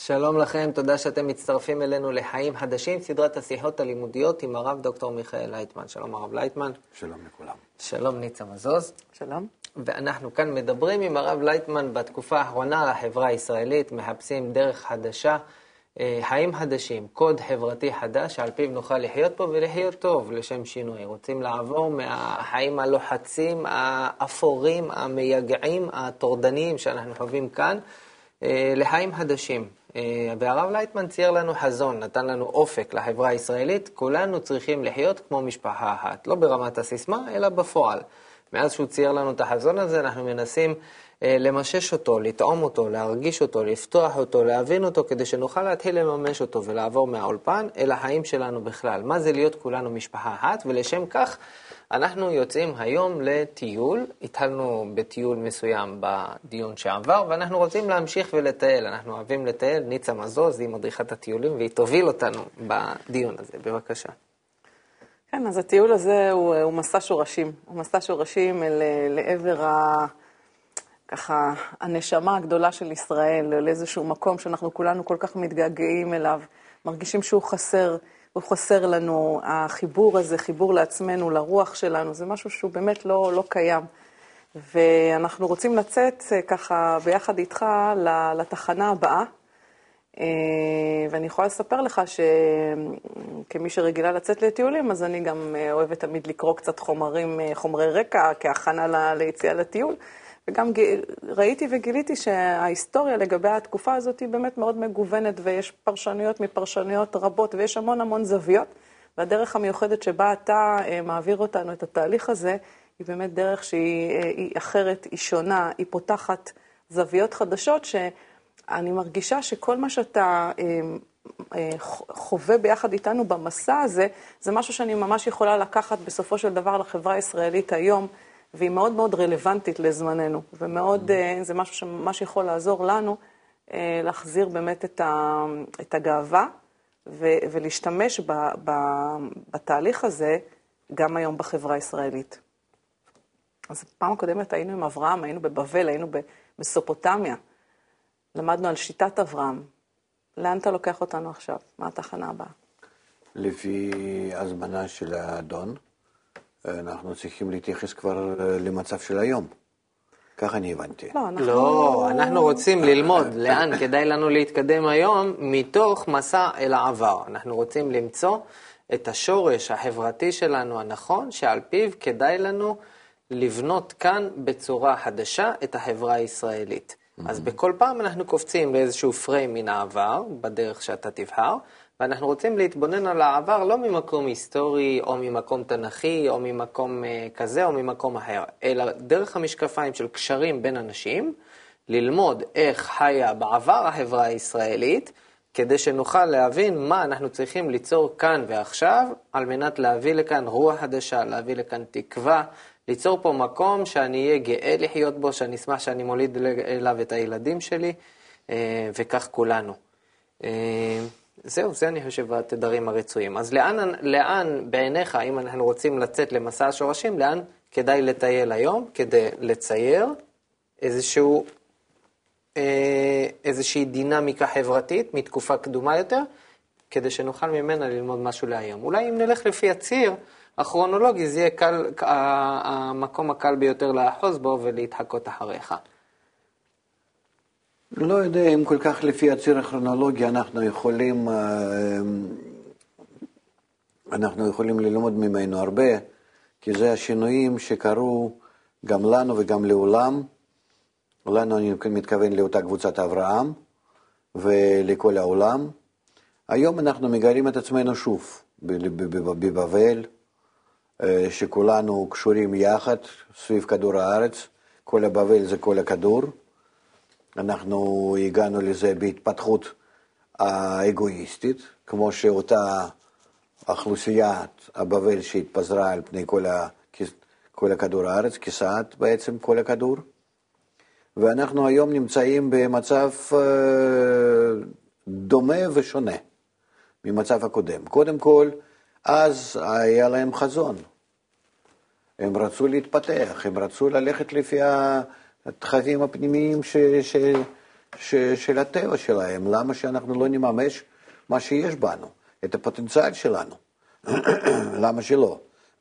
שלום לכם, תודה שאתם מצטרפים אלינו לחיים חדשים, סדרת השיחות הלימודיות עם הרב דוקטור מיכאל לייטמן. שלום הרב לייטמן. שלום לכולם. שלום ניצה מזוז. שלום. ואנחנו כאן מדברים עם הרב לייטמן בתקופה האחרונה על החברה הישראלית, מחפשים דרך חדשה, חיים חדשים, קוד חברתי חדש, שעל פיו נוכל לחיות פה ולחיות טוב לשם שינוי. רוצים לעבור מהחיים הלוחצים, האפורים, המייגעים, הטורדניים שאנחנו חווים כאן, לחיים חדשים. והרב לייטמן צייר לנו חזון, נתן לנו אופק לחברה הישראלית, כולנו צריכים לחיות כמו משפחה אחת, לא ברמת הסיסמה, אלא בפועל. מאז שהוא צייר לנו את החזון הזה, אנחנו מנסים למשש אותו, לטעום אותו, להרגיש אותו, לפתוח אותו, להבין אותו, כדי שנוכל להתחיל לממש אותו ולעבור מהאולפן אל החיים שלנו בכלל. מה זה להיות כולנו משפחה אחת? ולשם כך אנחנו יוצאים היום לטיול. התחלנו בטיול מסוים בדיון שעבר, ואנחנו רוצים להמשיך ולטייל. אנחנו אוהבים לטייל. ניצה מזוז היא מדריכת הטיולים, והיא תוביל אותנו בדיון הזה. בבקשה. כן, אז הטיול הזה הוא מסע שורשים. הוא מסע שורשים לעבר ככה, הנשמה הגדולה של ישראל, לאיזשהו מקום שאנחנו כולנו כל כך מתגעגעים אליו, מרגישים שהוא חסר לנו, החיבור הזה, חיבור לעצמנו, לרוח שלנו, זה משהו שהוא באמת לא קיים. ואנחנו רוצים לצאת ככה ביחד איתך לתחנה הבאה, ואני יכולה לספר לך שכמי שרגילה לצאת לטיולים, אז אני גם אוהבת תמיד לקרוא קצת חומרי רקע כהכנה ליציאה לטיול, וגם ראיתי וגיליתי שההיסטוריה לגבי התקופה הזאת היא באמת מאוד מגוונת, ויש פרשנויות מפרשנויות רבות, ויש המון זוויות, והדרך המיוחדת שבה אתה מעביר אותנו את התהליך הזה, היא באמת דרך שהיא אחרת, היא שונה, היא פותחת זוויות חדשות, שאני מרגישה שכל מה שאתה חווה ביחד איתנו במסע הזה, זה משהו שאני ממש יכולה לקחת בסופו של דבר לחברה הישראלית היום, והיא מאוד מאוד רלוונטית לזמננו, ומאוד, זה משהו שממש יכול לעזור לנו להחזיר באמת את הגאווה, ולהשתמש בתהליך הזה גם היום בחברה הישראלית. אז פעם הקודמת היינו עם אברהם, היינו בבבל, היינו בסופוטמיה, למדנו על שיטת אברהם. לאן אתה לוקח אותנו עכשיו? מה התחנה הבאה? לפי הזמנה של האדון, אנחנו צריכים להתייחס כבר למצב של היום. ככה אני הבנתי. לא, אנחנו רוצים ללמוד לאן כדאי לנו להתקדם היום מתוך מסע אל העבר. אנחנו רוצים למצוא את השורש החברתי שלנו הנכון, שעל פיו כדאי לנו לבנות כאן בצורה חדשה את החברה הישראלית. אז בכל פעם אנחנו קופצים לאיזשהו פריים מן העבר, בדרך שאתה תבחר, ואנחנו רוצים להתבונן על העבר לא ממקום היסטורי, או ממקום תנכי, או ממקום כזה, או ממקום אחר, אלא דרך המשקפיים של קשרים בין אנשים, ללמוד איך חיה בעבר החברה הישראלית, כדי שנוכל להבין מה אנחנו צריכים ליצור כאן ועכשיו, על מנת להביא לכאן רוח חדשה, להביא לכאן תקווה, ליצור פה מקום שאני אהיה גאה לחיות בו, שאני אשמח שאני מוליד אליו את הילדים שלי, וכך כולנו. זהו, זה אני חושב התדרים הרצויים. אז לאן בעיניך, אם אנחנו רוצים לצאת למסע השורשים, לאן כדאי לטייל היום, כדי לצייר איזושהי דינמיקה חברתית מתקופה קדומה יותר, כדי שנוכל ממנה ללמוד משהו להיום. אולי אם נלך לפי הציר הכרונולוגי, זה יהיה המקום הקל ביותר לאחוז בו ולהתחקות אחריך. לא יודע אם כל כך לפי הציר הכרונולוגי אנחנו יכולים ללמוד ממנו הרבה, כי זה השינויים שקרו גם לנו וגם לעולם. לנו אני מתכוון לאותה קבוצת אברהם ולכל העולם. היום אנחנו מגלים את עצמנו שוב בבבל, שכולנו קשורים יחד סביב כדור הארץ, כל הבבל זה כל הכדור. אנחנו הגענו לזה בהתפתחות האגואיסטית, כמו שאותה אוכלוסיית הבבל שהתפזרה על פני כל הכדור הארץ, כיסת בעצם כל הכדור. ואנחנו היום נמצאים במצב דומה ושונה ממצב הקודם. קודם כל, אז היה להם חזון. הם רצו להתפתח, הם רצו ללכת לפי הדחפים הפנימיים של הטבע שלהם. למה שאנחנו לא נממש מה שיש בנו, את הפוטנציאל שלנו? למה שלא?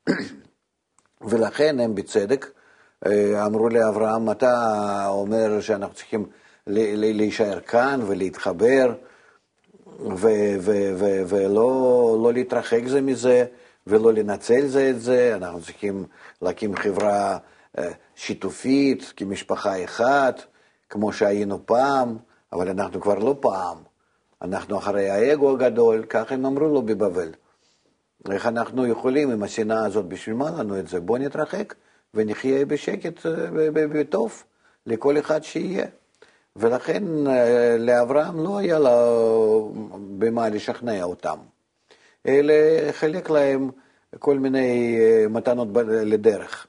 ולכן הם בצדק אמרו לאברהם, אתה אומר שאנחנו צריכים להישאר כאן ולהתחבר ולא להתרחק זה מזה ולא לנצל זה את זה. אנחנו צריכים להקים חברה שיתופית כמשפחה אחת, כמו שהיינו פעם, אבל אנחנו כבר לא פעם. אנחנו אחרי האגו הגדול, כך הם אמרו לו בבבל. איך אנחנו יכולים עם השנאה הזאת, בשביל מה לנו את זה? בוא נתרחק ונחיה בשקט בטוב לכל אחד שיהיה. ולכן לאברהם לא היה לו במה לשכנע אותם. אלא חלק להם כל מיני מתנות לדרך,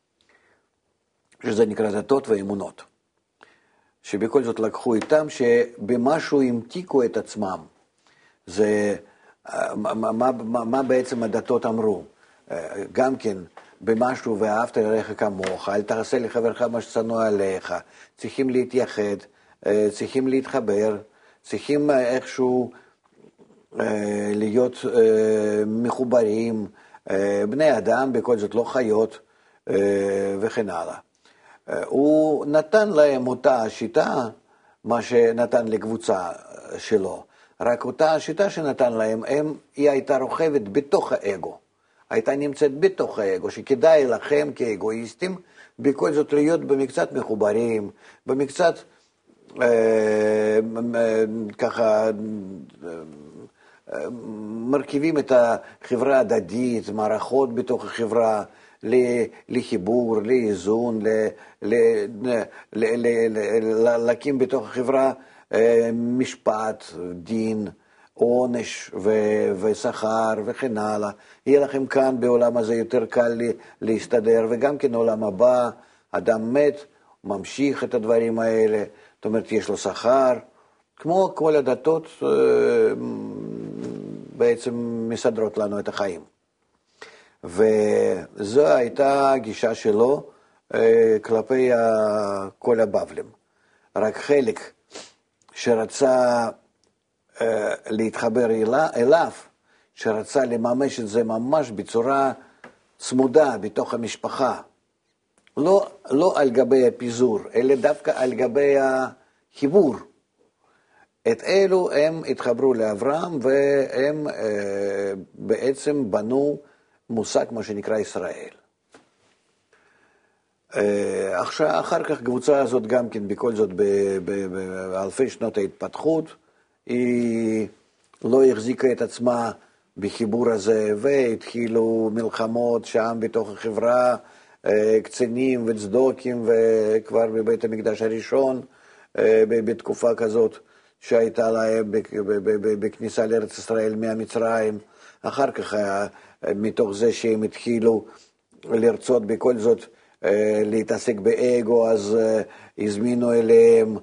שזה נקרא דתות ואמונות. שבכל זאת לקחו איתם שבמשהו המתיקו את עצמם. זה מה בעצם הדתות אמרו? גם כן, במשהו ואהבת לרעך כמוך, אל תעשה לחברך מה ששנוא עליך. צריכים להתייחד, צריכים להתחבר, צריכים איכשהו להיות מחוברים, בני אדם בכל זאת לא חיות וכן הלאה. הוא נתן להם אותה השיטה, מה שנתן לקבוצה שלו. רק אותה השיטה שנתן להם, היא הייתה רוכבת בתוך האגו. הייתה נמצאת בתוך האגו, שכדאי לכם כאגואיסטים, בכל זאת להיות במקצת מחוברים, במקצת ככה מרכיבים את החברה הדדית, מערכות בתוך החברה, לחיבור, לאיזון, להקים בתוך החברה משפט, דין, עונש ושכר וכן הלאה. יהיה לכם כאן בעולם הזה יותר קל להסתדר, וגם כן עולם הבא, אדם מת, ממשיך את הדברים האלה, זאת אומרת יש לו שכר, כמו כל הדתות בעצם מסדרות לנו את החיים. וזו הייתה הגישה שלו כלפי כל הבבלים. רק חלק שרצה להתחבר אליו, שרצה לממש את זה ממש בצורה צמודה בתוך המשפחה, לא על גבי הפיזור, אלא דווקא על גבי החיבור. את אלו הם התחברו לאברהם, והם בעצם בנו מושג מה שנקרא ישראל. אחר כך קבוצה הזאת גם כן בכל זאת באלפי שנות ההתפתחות, היא לא החזיקה את עצמה בחיבור הזה, והתחילו מלחמות שם בתוך החברה, קצינים וצדוקים, וכבר בבית המקדש הראשון, בתקופה כזאת שהייתה להם בכניסה לארץ ישראל מהמצרים. אחר כך מתוך זה שהם התחילו לרצות בכל זאת להתעסק באגו, אז הזמינו אליהם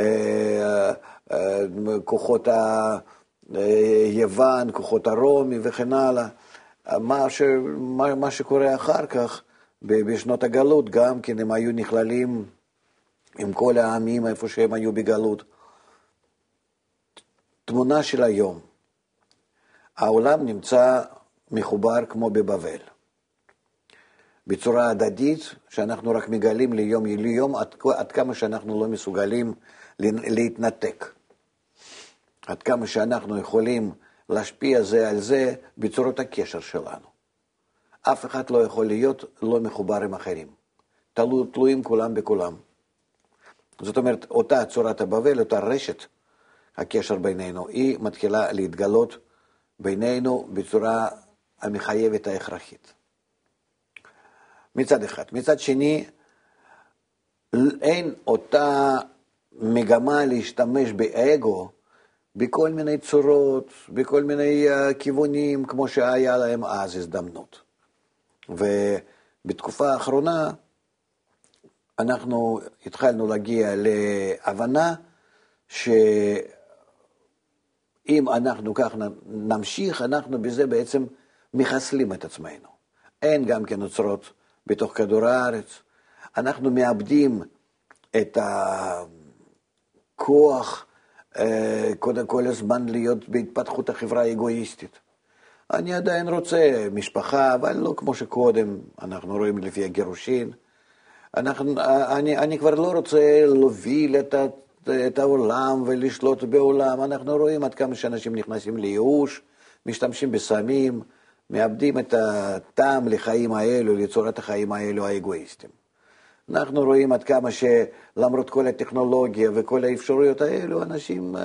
כוחות היוון, כוחות הרומי וכן הלאה. מה שקורה אחר כך בשנות הגלות, גם כן הם היו נכללים עם כל העמים איפה שהם היו בגלות. תמונה של היום, העולם נמצא מחובר כמו בבבל, בצורה הדדית שאנחנו רק מגלים ליום ליום, עד כמה שאנחנו לא מסוגלים להתנתק, עד כמה שאנחנו יכולים להשפיע זה על זה בצורות הקשר שלנו. אף אחד לא יכול להיות לא מחובר עם אחרים, תלויים כולם בכולם. זאת אומרת, אותה צורת הבבל, אותה רשת הקשר בינינו, היא מתחילה להתגלות בינינו בצורה המחייבת ההכרחית. מצד אחד. מצד שני, אין אותה מגמה להשתמש באגו בכל מיני צורות, בכל מיני כיוונים, כמו שהיה להם אז הזדמנות. ובתקופה האחרונה אנחנו התחלנו להגיע להבנה שאם אנחנו כך נמשיך, אנחנו בזה בעצם מחסלים את עצמנו. אין גם כן אוצרות בתוך כדור הארץ. אנחנו מאבדים את כוח, קודם כל הזמן להיות בהתפתחות החברה האגואיסטית. אני עדיין רוצה משפחה, אבל לא כמו שקודם, אנחנו רואים לפי הגירושין. אני כבר לא רוצה להוביל את העולם ולשלוט בעולם. אנחנו רואים עד כמה שאנשים נכנסים לייאוש, משתמשים בסמים, מאבדים את הטעם לחיים האלו, לצורת החיים האלו האגואיסטיים. אנחנו רואים עד כמה שלמרות כל הטכנולוגיה וכל האפשרויות האלו, אנשים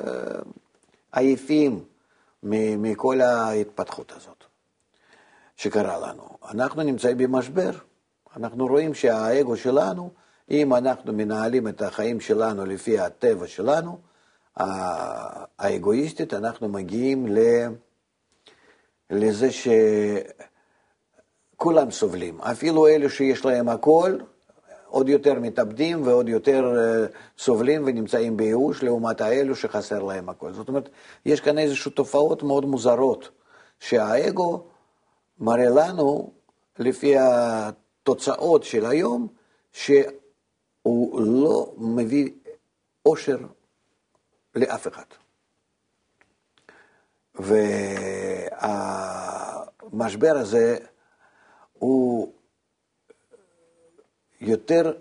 עייפים מכל ההתפתחות הזאת שקרה לנו. אנחנו נמצאים במשבר. אנחנו רואים שהאגו שלנו, אם אנחנו מנהלים את החיים שלנו לפי הטבע שלנו, האגואיסטית, אנחנו מגיעים לזה שכולם סובלים. אפילו אלו שיש להם הכל, עוד יותר מתאבדים ועוד יותר סובלים ונמצאים בייאוש, לעומת האלו שחסר להם הכל. זאת אומרת, יש כאן איזושהי תופעות מאוד מוזרות, שהאגו מראה לנו, לפי התוצאות של היום, שהוא לא מביא אושר לאף אחד. והמשבר הזה הוא יותר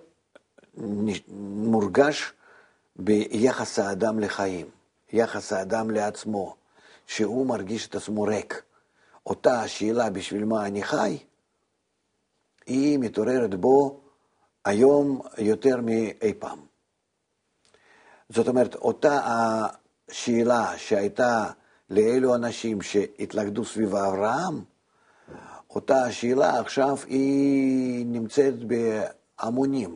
מורגש ביחס האדם לחיים, יחס האדם לעצמו, שהוא מרגיש את עצמו ריק. אותה השאלה בשביל מה אני חי, היא מתעוררת בו היום יותר מאי פעם. זאת אומרת, אותה השאלה שהייתה לאלו אנשים שהתלכדו סביב אברהם, אותה השאלה עכשיו היא נמצאת בהמונים.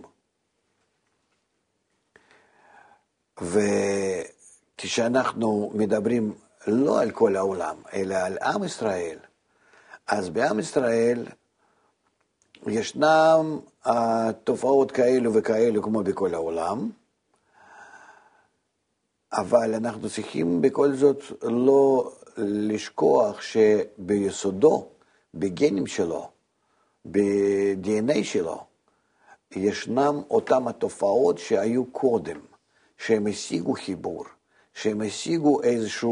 וכשאנחנו מדברים לא על כל העולם, אלא על עם ישראל, אז בעם ישראל ישנם תופעות כאלו וכאלו כמו בכל העולם, אבל אנחנו צריכים בכל זאת לא לשכוח שביסודו, בגנים שלו, ב-DNA שלו, ישנם אותם התופעות שהיו קודם, שהם השיגו חיבור, שהם השיגו איזושהי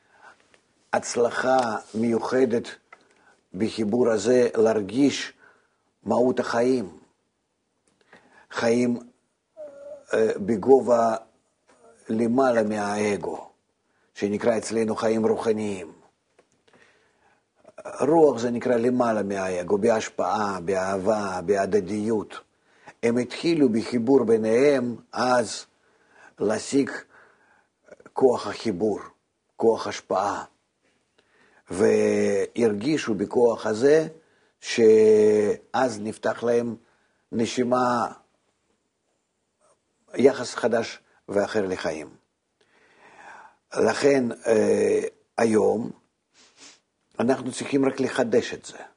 הצלחה מיוחדת בחיבור הזה, להרגיש מהות החיים, חיים בגובה למעלה מהאגו, שנקרא אצלנו חיים רוחניים. רוח זה נקרא למעלה מהאגו, בהשפעה, באהבה, בהדדיות. הם התחילו בחיבור ביניהם אז להשיג כוח החיבור, כוח השפעה. והרגישו בכוח הזה שאז נפתח להם נשימה, יחס חדש ואחר לחיים. לכן היום אנחנו צריכים רק לחדש את זה.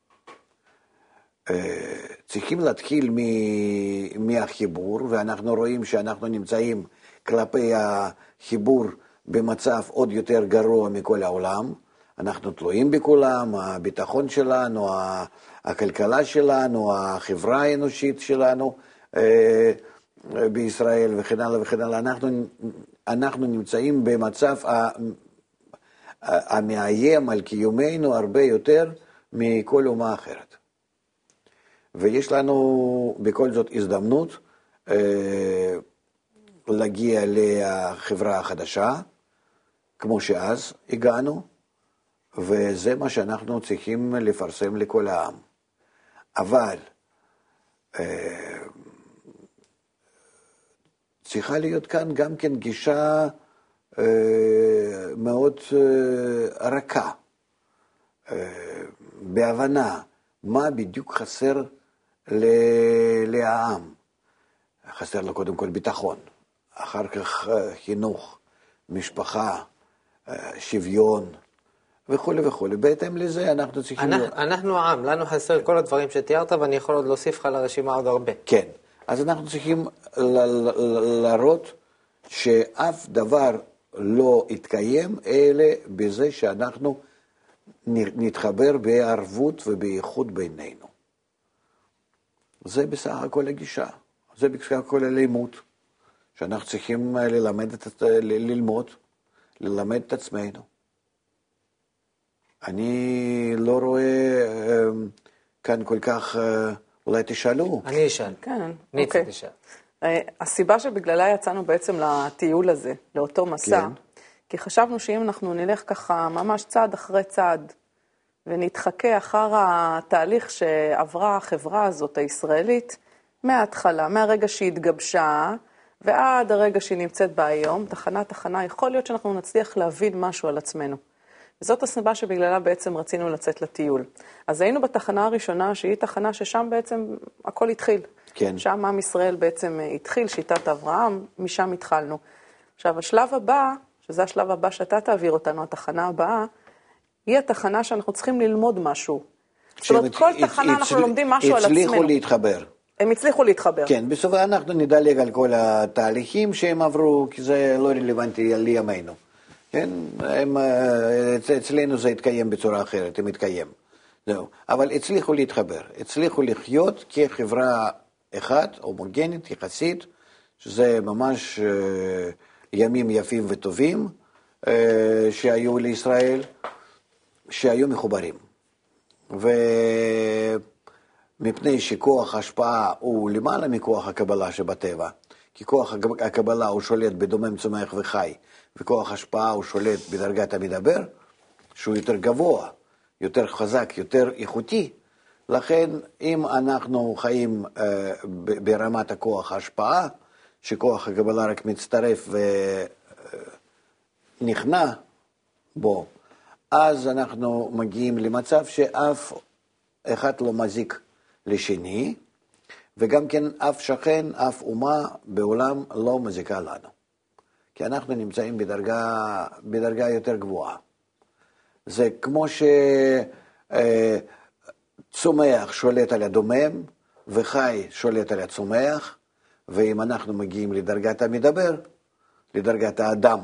צריכים להתחיל מהחיבור, ואנחנו רואים שאנחנו נמצאים כלפי החיבור במצב עוד יותר גרוע מכל העולם. אנחנו תלויים בכולם, הביטחון שלנו, הכלכלה שלנו, החברה האנושית שלנו בישראל וכן הלאה וכן הלאה. אנחנו נמצאים במצב המאיים על קיומנו הרבה יותר מכל אומה אחרת. ויש לנו בכל זאת הזדמנות להגיע לחברה החדשה, כמו שאז הגענו, וזה מה שאנחנו צריכים לפרסם לכל העם. אבל צריכה להיות כאן גם כן גישה מאוד רכה, בהבנה מה בדיוק חסר לעם. חסר לו קודם כל ביטחון, אחר כך חינוך, משפחה, שוויון וכו' וכו'. בהתאם לזה אנחנו צריכים... אנחנו עם, לנו חסר כל הדברים שתיארת, ואני יכול עוד להוסיף לך לרשימה עוד הרבה. כן, אז אנחנו צריכים להראות שאף דבר לא יתקיים, אלא בזה שאנחנו נתחבר בערבות ובייחוד בינינו. זה בסך הכל הגישה, זה בסך הכל הלימוד שאנחנו צריכים ללמד את עצמנו. אני לא רואה כאן כל כך, אולי תשאלו. אני אשאל. כן, ניצה תשאל. הסיבה שבגללה יצאנו בעצם לטיול הזה, לאותו מסע, כן. כי חשבנו שאם אנחנו נלך ככה ממש צעד אחרי צעד, ונתחכה אחר התהליך שעברה החברה הזאת, הישראלית, מההתחלה, מהרגע שהיא התגבשה, ועד הרגע שהיא נמצאת בה היום, תחנה, יכול להיות שאנחנו נצליח להבין משהו על עצמנו. וזאת הסיבה שבגללה בעצם רצינו לצאת לטיול. אז היינו בתחנה הראשונה, שהיא תחנה ששם בעצם הכל התחיל. כן. שם עם ישראל בעצם התחיל, שיטת אברהם, משם התחלנו. עכשיו, השלב הבא, שזה השלב הבא שאתה תעביר אותנו, התחנה הבאה, היא התחנה שאנחנו צריכים ללמוד משהו. זאת אומרת, כל תחנה אנחנו לומדים משהו על עצמנו. הצליחו להתחבר. הם הצליחו להתחבר. כן, בסוף אנחנו נדלג על כל התהליכים שהם עברו, כי זה לא רלוונטי לימינו. כן, אצלנו זה התקיים בצורה אחרת, הם התקיים. זהו. אבל הצליחו להתחבר, הצליחו לחיות כחברה אחת, הומוגנית, יחסית, שזה ממש ימים יפים וטובים שהיו לישראל, שהיו מחוברים. ומפני שכוח ההשפעה הוא למעלה מכוח הקבלה שבטבע, כי כוח הקבלה הוא שולט בדומם, צומח וחי, וכוח ההשפעה הוא שולט בדרגת המדבר, שהוא יותר גבוה, יותר חזק, יותר איכותי. לכן, אם אנחנו חיים ברמת הכוח ההשפעה, שכוח הקבלה רק מצטרף ונכנע בו, אז אנחנו מגיעים למצב שאף אחד לא מזיק לשני, וגם כן אף שכן, אף אומה בעולם לא מזיקה לנו. כי אנחנו נמצאים בדרגה יותר גבוהה. זה כמו שצומח שולט על הדומם, וחי שולט על הצומח, ואם אנחנו מגיעים לדרגת המדבר, לדרגת האדם,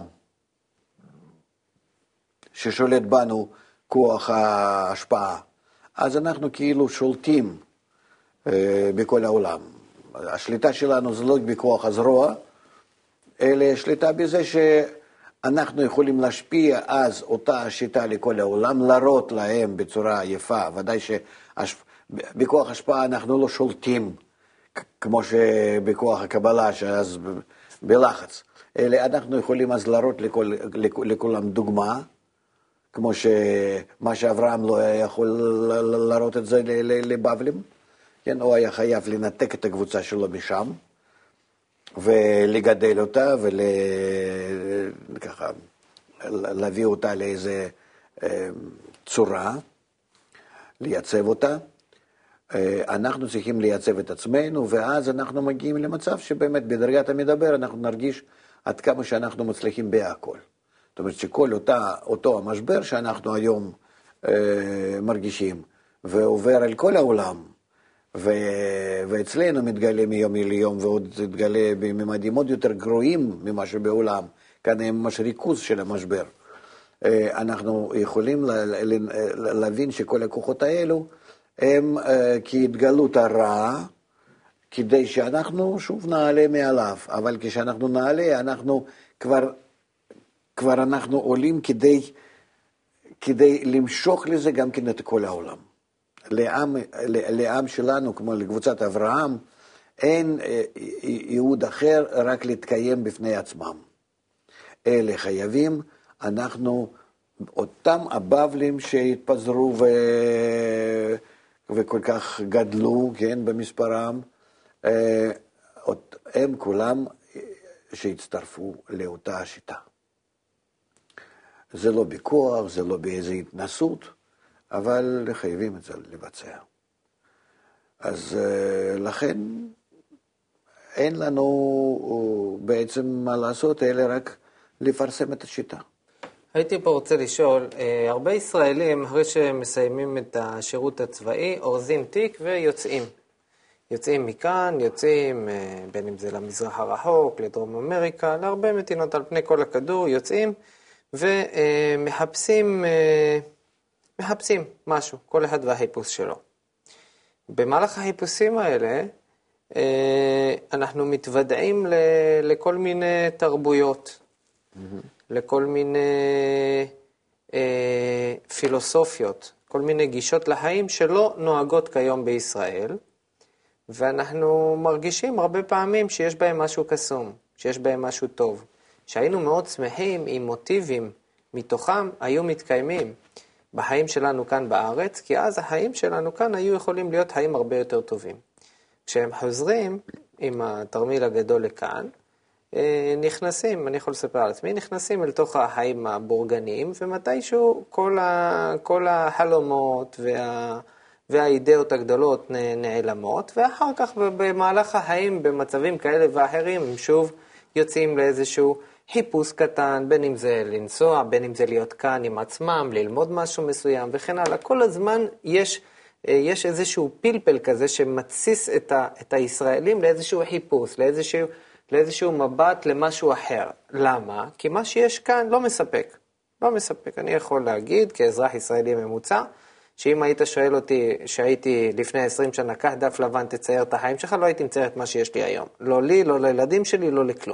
ששולט בנו כוח ההשפעה, אז אנחנו כאילו שולטים בכל העולם. השליטה שלנו זה לא בכוח הזרוע, אלא שליטה בזה שאנחנו יכולים להשפיע אז אותה השיטה לכל העולם, להראות להם בצורה יפה. ודאי שבכוח השפעה אנחנו לא שולטים, כמו שבכוח הקבלה, שאז בלחץ. אלא אנחנו יכולים אז להראות לכולם דוגמה, כמו שמה שאברהם לא היה יכול להראות את זה לבבלים, כן? הוא היה חייב לנתק את הקבוצה שלו משם, ולגדל אותה, וככה להביא אותה לאיזה צורה, לייצב אותה. אנחנו צריכים לייצב את עצמנו, ואז אנחנו מגיעים למצב שבאמת בדרגת המדבר אנחנו נרגיש עד כמה שאנחנו מצליחים בהכל. זאת אומרת שכל אותו המשבר שאנחנו היום מרגישים, ועובר על כל העולם, ואצלנו מתגלה מיום ליום, ועוד מתגלה בממדים עוד יותר גרועים ממה שבעולם, כאן הם ממש ריכוז של המשבר. אנחנו יכולים להבין שכל הכוחות האלו, הם כהתגלות הרע, כדי שאנחנו שוב נעלה מעליו. אבל כשאנחנו נעלה, אנחנו כבר אנחנו עולים כדי למשוך לזה גם כן את כל העולם. לעם שלנו, כמו לקבוצת אברהם, אין ייעוד אחר רק להתקיים בפני עצמם. אלה חייבים, אנחנו, אותם הבבלים שהתפזרו וכל כך גדלו, כן, במספרם, הם כולם שהצטרפו לאותה השיטה. זה לא בכוח, זה לא באיזו התנסות, אבל חייבים את זה לבצע. אז לכן אין לנו בעצם מה לעשות, אלא רק לפרסם את השיטה. הייתי פה רוצה לשאול, הרבה ישראלים, אחרי שמסיימים את השירות הצבאי, אורזים תיק ויוצאים. יוצאים מכאן, יוצאים בין אם זה למזרח הרחוק, לדרום אמריקה, להרבה מדינות על פני כל הכדור, יוצאים ומחפשים משהו, כל אחד והחיפוש שלו. במהלך החיפושים האלה, אנחנו מתוודעים לכל מיני תרבויות, לכל מיני פילוסופיות, כל מיני גישות לחיים שלא נוהגות כיום בישראל, ואנחנו מרגישים הרבה פעמים שיש בהם משהו קסום, שיש בהם משהו טוב, שהיינו מאוד שמחים אם מוטיבים מתוכם היו מתקיימים בחיים שלנו כאן בארץ, כי אז החיים שלנו כאן היו יכולים להיות חיים הרבה יותר טובים. כשהם חוזרים עם התרמיל הגדול לכאן, נכנסים, אני יכול לספר על עצמי, נכנסים אל תוך החיים הבורגניים, ומתישהו כל החלומות והאידאות הגדולות נעלמות, ואחר כך במהלך החיים, במצבים כאלה ואחרים, הם שוב יוצאים לאיזשהו חיפוש קטן, בין אם זה לנסוע, בין אם זה להיות כאן עם עצמם, ללמוד משהו מסוים וכן הלאה. כל הזמן יש איזשהו פלפל כזה שמתסיס את הישראלים לאיזשהו חיפוש, לאיזשהו מבט למשהו אחר. למה? כי מה שיש כאן לא מספק. לא מספק. אני יכול להגיד, כאזרח ישראלי ממוצע, שאם היית שואל אותי שהייתי לפני 20 שנה, קח דף לבן, תצייר את החיים שלך, לא הייתי מצייר את מה שיש לי היום. לא לי, לא לילדים שלי, לא לכלום.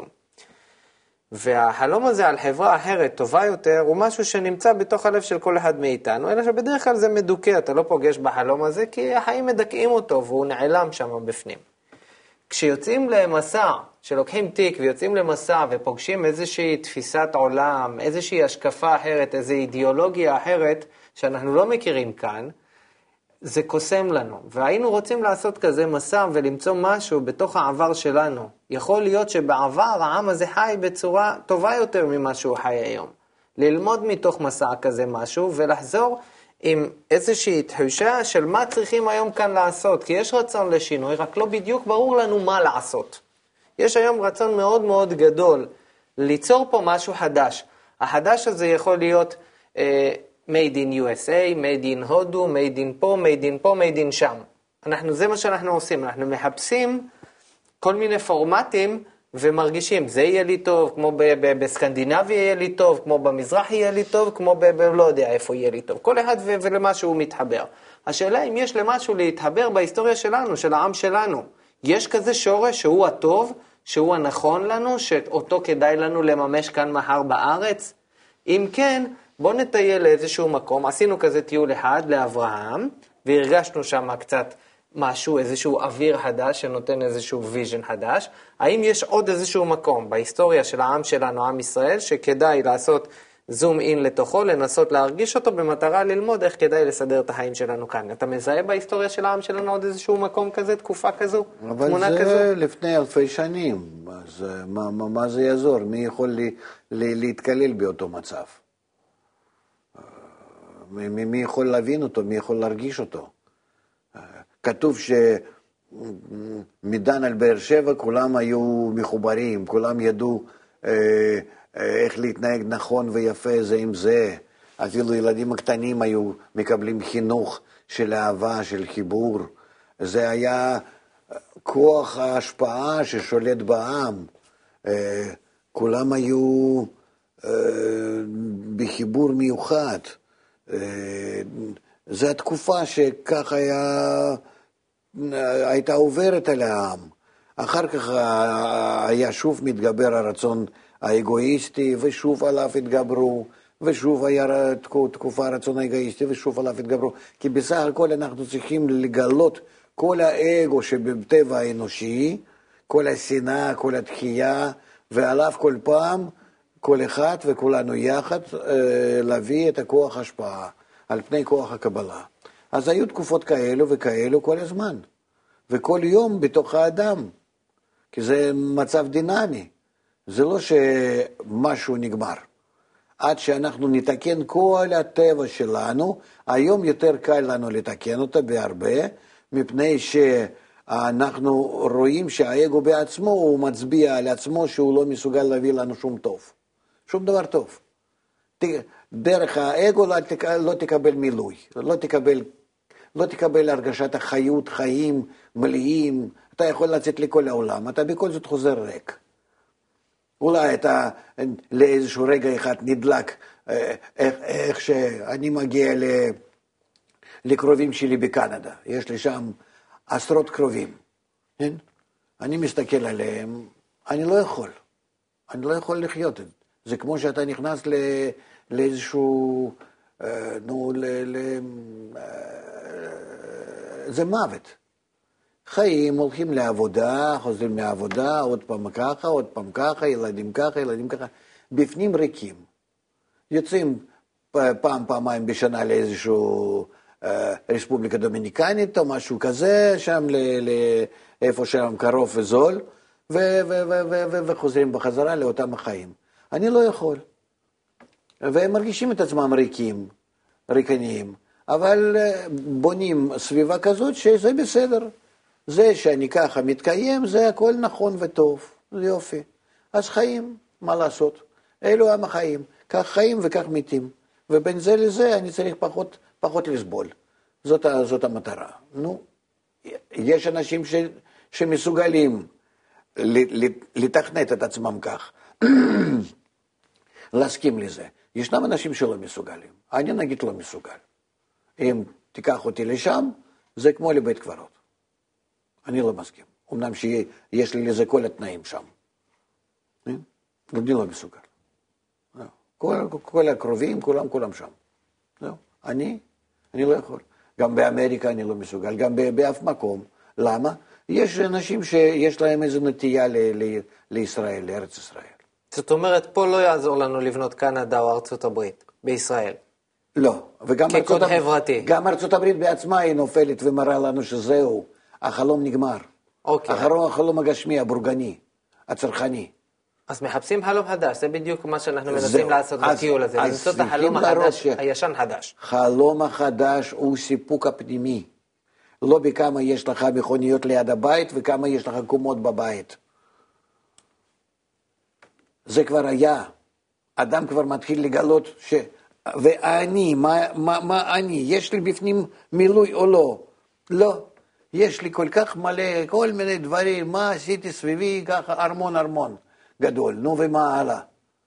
והחלום הזה על חברה אחרת טובה יותר, הוא משהו שנמצא בתוך הלב של כל אחד מאיתנו, אלא שבדרך כלל זה מדוכא, אתה לא פוגש בחלום הזה, כי החיים מדכאים אותו, והוא נעלם שם בפנים. כשיוצאים למסע, שלוקחים תיק ויוצאים למסע ופוגשים איזושהי תפיסת עולם, איזושהי השקפה אחרת, איזו אידיאולוגיה אחרת, שאנחנו לא מכירים כאן, זה קוסם לנו. והיינו רוצים לעשות כזה מסע ולמצוא משהו בתוך העבר שלנו. יכול להיות שבעבר העם הזה חי בצורה טובה יותר ממה שהוא חי היום. ללמוד מתוך מסע כזה משהו ולחזור עם איזושהי תחושה של מה צריכים היום כאן לעשות. כי יש רצון לשינוי, רק לא בדיוק ברור לנו מה לעשות. יש היום רצון מאוד מאוד גדול ליצור פה משהו חדש. החדש הזה יכול להיות made in USA, made in הודו, made in פה, made in פה, made in שם. זה מה שאנחנו עושים, אנחנו מחפשים כל מיני פורמטים ומרגישים, זה יהיה לי טוב, כמו בסקנדינביה יהיה לי טוב, כמו במזרח יהיה לי טוב, כמו לא יודע איפה יהיה לי טוב. כל אחד ולמה שהוא מתחבר. השאלה אם יש למשהו להתחבר בהיסטוריה שלנו, של העם שלנו. יש כזה שורש שהוא הטוב, שהוא הנכון לנו, שאותו כדאי לנו לממש כאן מחר בארץ? אם כן, בוא נטייל לאיזשהו מקום, עשינו כזה טיול אחד לאברהם, והרגשנו שם קצת משהו, איזשהו אוויר חדש שנותן איזשהו ויז'ן חדש. האם יש עוד איזשהו מקום בהיסטוריה של העם שלנו, עם ישראל, שכדאי לעשות זום אין לתוכו, לנסות להרגיש אותו במטרה ללמוד איך כדאי לסדר את החיים שלנו כאן? אתה מזהה בהיסטוריה של העם שלנו עוד איזשהו מקום כזה, תקופה כזו, תמונה כזו? אבל זה לפני אלפי שנים, אז מה זה יעזור? מי יכול להתקלל באותו מצב? מי יכול להבין אותו, מי יכול להרגיש אותו. כתוב שמדן על באר שבע כולם היו מחוברים, כולם ידעו איך להתנהג נכון ויפה זה עם זה. אפילו ילדים הקטנים היו מקבלים חינוך של אהבה, של חיבור. זה היה כוח ההשפעה ששולט בעם. כולם היו בחיבור מיוחד. זו התקופה שכך הייתה עוברת על העם. אחר כך היה שוב מתגבר הרצון האגואיסטי, ושוב עליו התגברו, ושוב היה תקופה הרצון האגואיסטי, ושוב עליו התגברו. כי בסך הכל אנחנו צריכים לגלות כל האגו שבטבע האנושי, כל השנאה, כל התחייה, ועליו כל פעם, כל אחד וכולנו יחד להביא את הכוח ההשפעה על פני כוח הקבלה. אז היו תקופות כאלו וכאלו כל הזמן, וכל יום בתוך האדם, כי זה מצב דינמי. זה לא שמשהו נגמר. עד שאנחנו נתקן כל הטבע שלנו, היום יותר קל לנו לתקן אותה בהרבה, מפני שאנחנו רואים שהאגו בעצמו הוא מצביע על עצמו שהוא לא מסוגל להביא לנו שום טוב. שום דבר טוב. דרך האגו לא תקבל מילוי, לא תקבל הרגשת החיות, חיים מלאים, אתה יכול לצאת לכל העולם, אתה בכל זאת חוזר ריק. אולי אתה לאיזשהו רגע אחד נדלק, איך שאני מגיע לקרובים שלי בקנדה, יש לי שם עשרות קרובים, כן? אני מסתכל עליהם, אני לא יכול. אני לא יכול לחיות. זה כמו שאתה נכנס לאיזשהו, זה מוות. חיים, הולכים לעבודה, חוזרים לעבודה, עוד פעם ככה, ילדים ככה. בפנים ריקים. יוצאים פעמיים בשנה לאיזשהו רספובליקה דומיניקנית או משהו כזה, שם איפה שם קרוב וזול, וחוזרים בחזרה לאותם החיים. אני לא יכול. והם מרגישים את עצמם ריקניים, אבל בונים סביבה כזאת שזה בסדר. זה שאני ככה מתקיים, זה הכל נכון וטוב, זה יופי. אז חיים, מה לעשות? אלו הם החיים, כך חיים וכך מתים. ובין זה לזה אני צריך פחות לסבול. זאת המטרה. נו, יש אנשים שמסוגלים לתכנת את עצמם כך, להסכים לזה. ישנם אנשים שלא מסוגלים. אני נגיד לא מסוגל. אם תיקח אותי לשם, זה כמו לבית קברות. אני לא מסכים. אמנם שיש לי לזה כל התנאים שם. אני לא מסוגל. כל הקרובים, כולם שם. אני לא יכול. גם באמריקה אני לא מסוגל, גם באף מקום. למה? יש אנשים שיש להם איזו נטייה לישראל, לארץ ישראל. זאת אומרת, פה לא יעזור לנו לבנות קנדה או ארצות הברית, בישראל. לא. כקוד חברתי. גם ארצות הברית בעצמה היא נופלת ומראה לנו שזהו, החלום נגמר. אוקיי. החלום הגשמי, הבורגני, הצרכני. אז מחפשים חלום חדש, זה בדיוק מה שאנחנו מנסים לעשות בטיול הזה, למצוא את החלום החדש, הישן חדש. חלום החדש הוא סיפוק הפנימי. לא בכמה יש לך מכוניות ליד הבית וכמה יש לך קומות בבית. זה כבר היה. אדם כבר מתחיל לגלות ואני, מה אני? יש לי בפנים מילוי או לא? לא. יש לי כל כך מלא, כל מיני דברים, מה עשיתי סביבי, ככה ארמון גדול. נו ומה הלאה?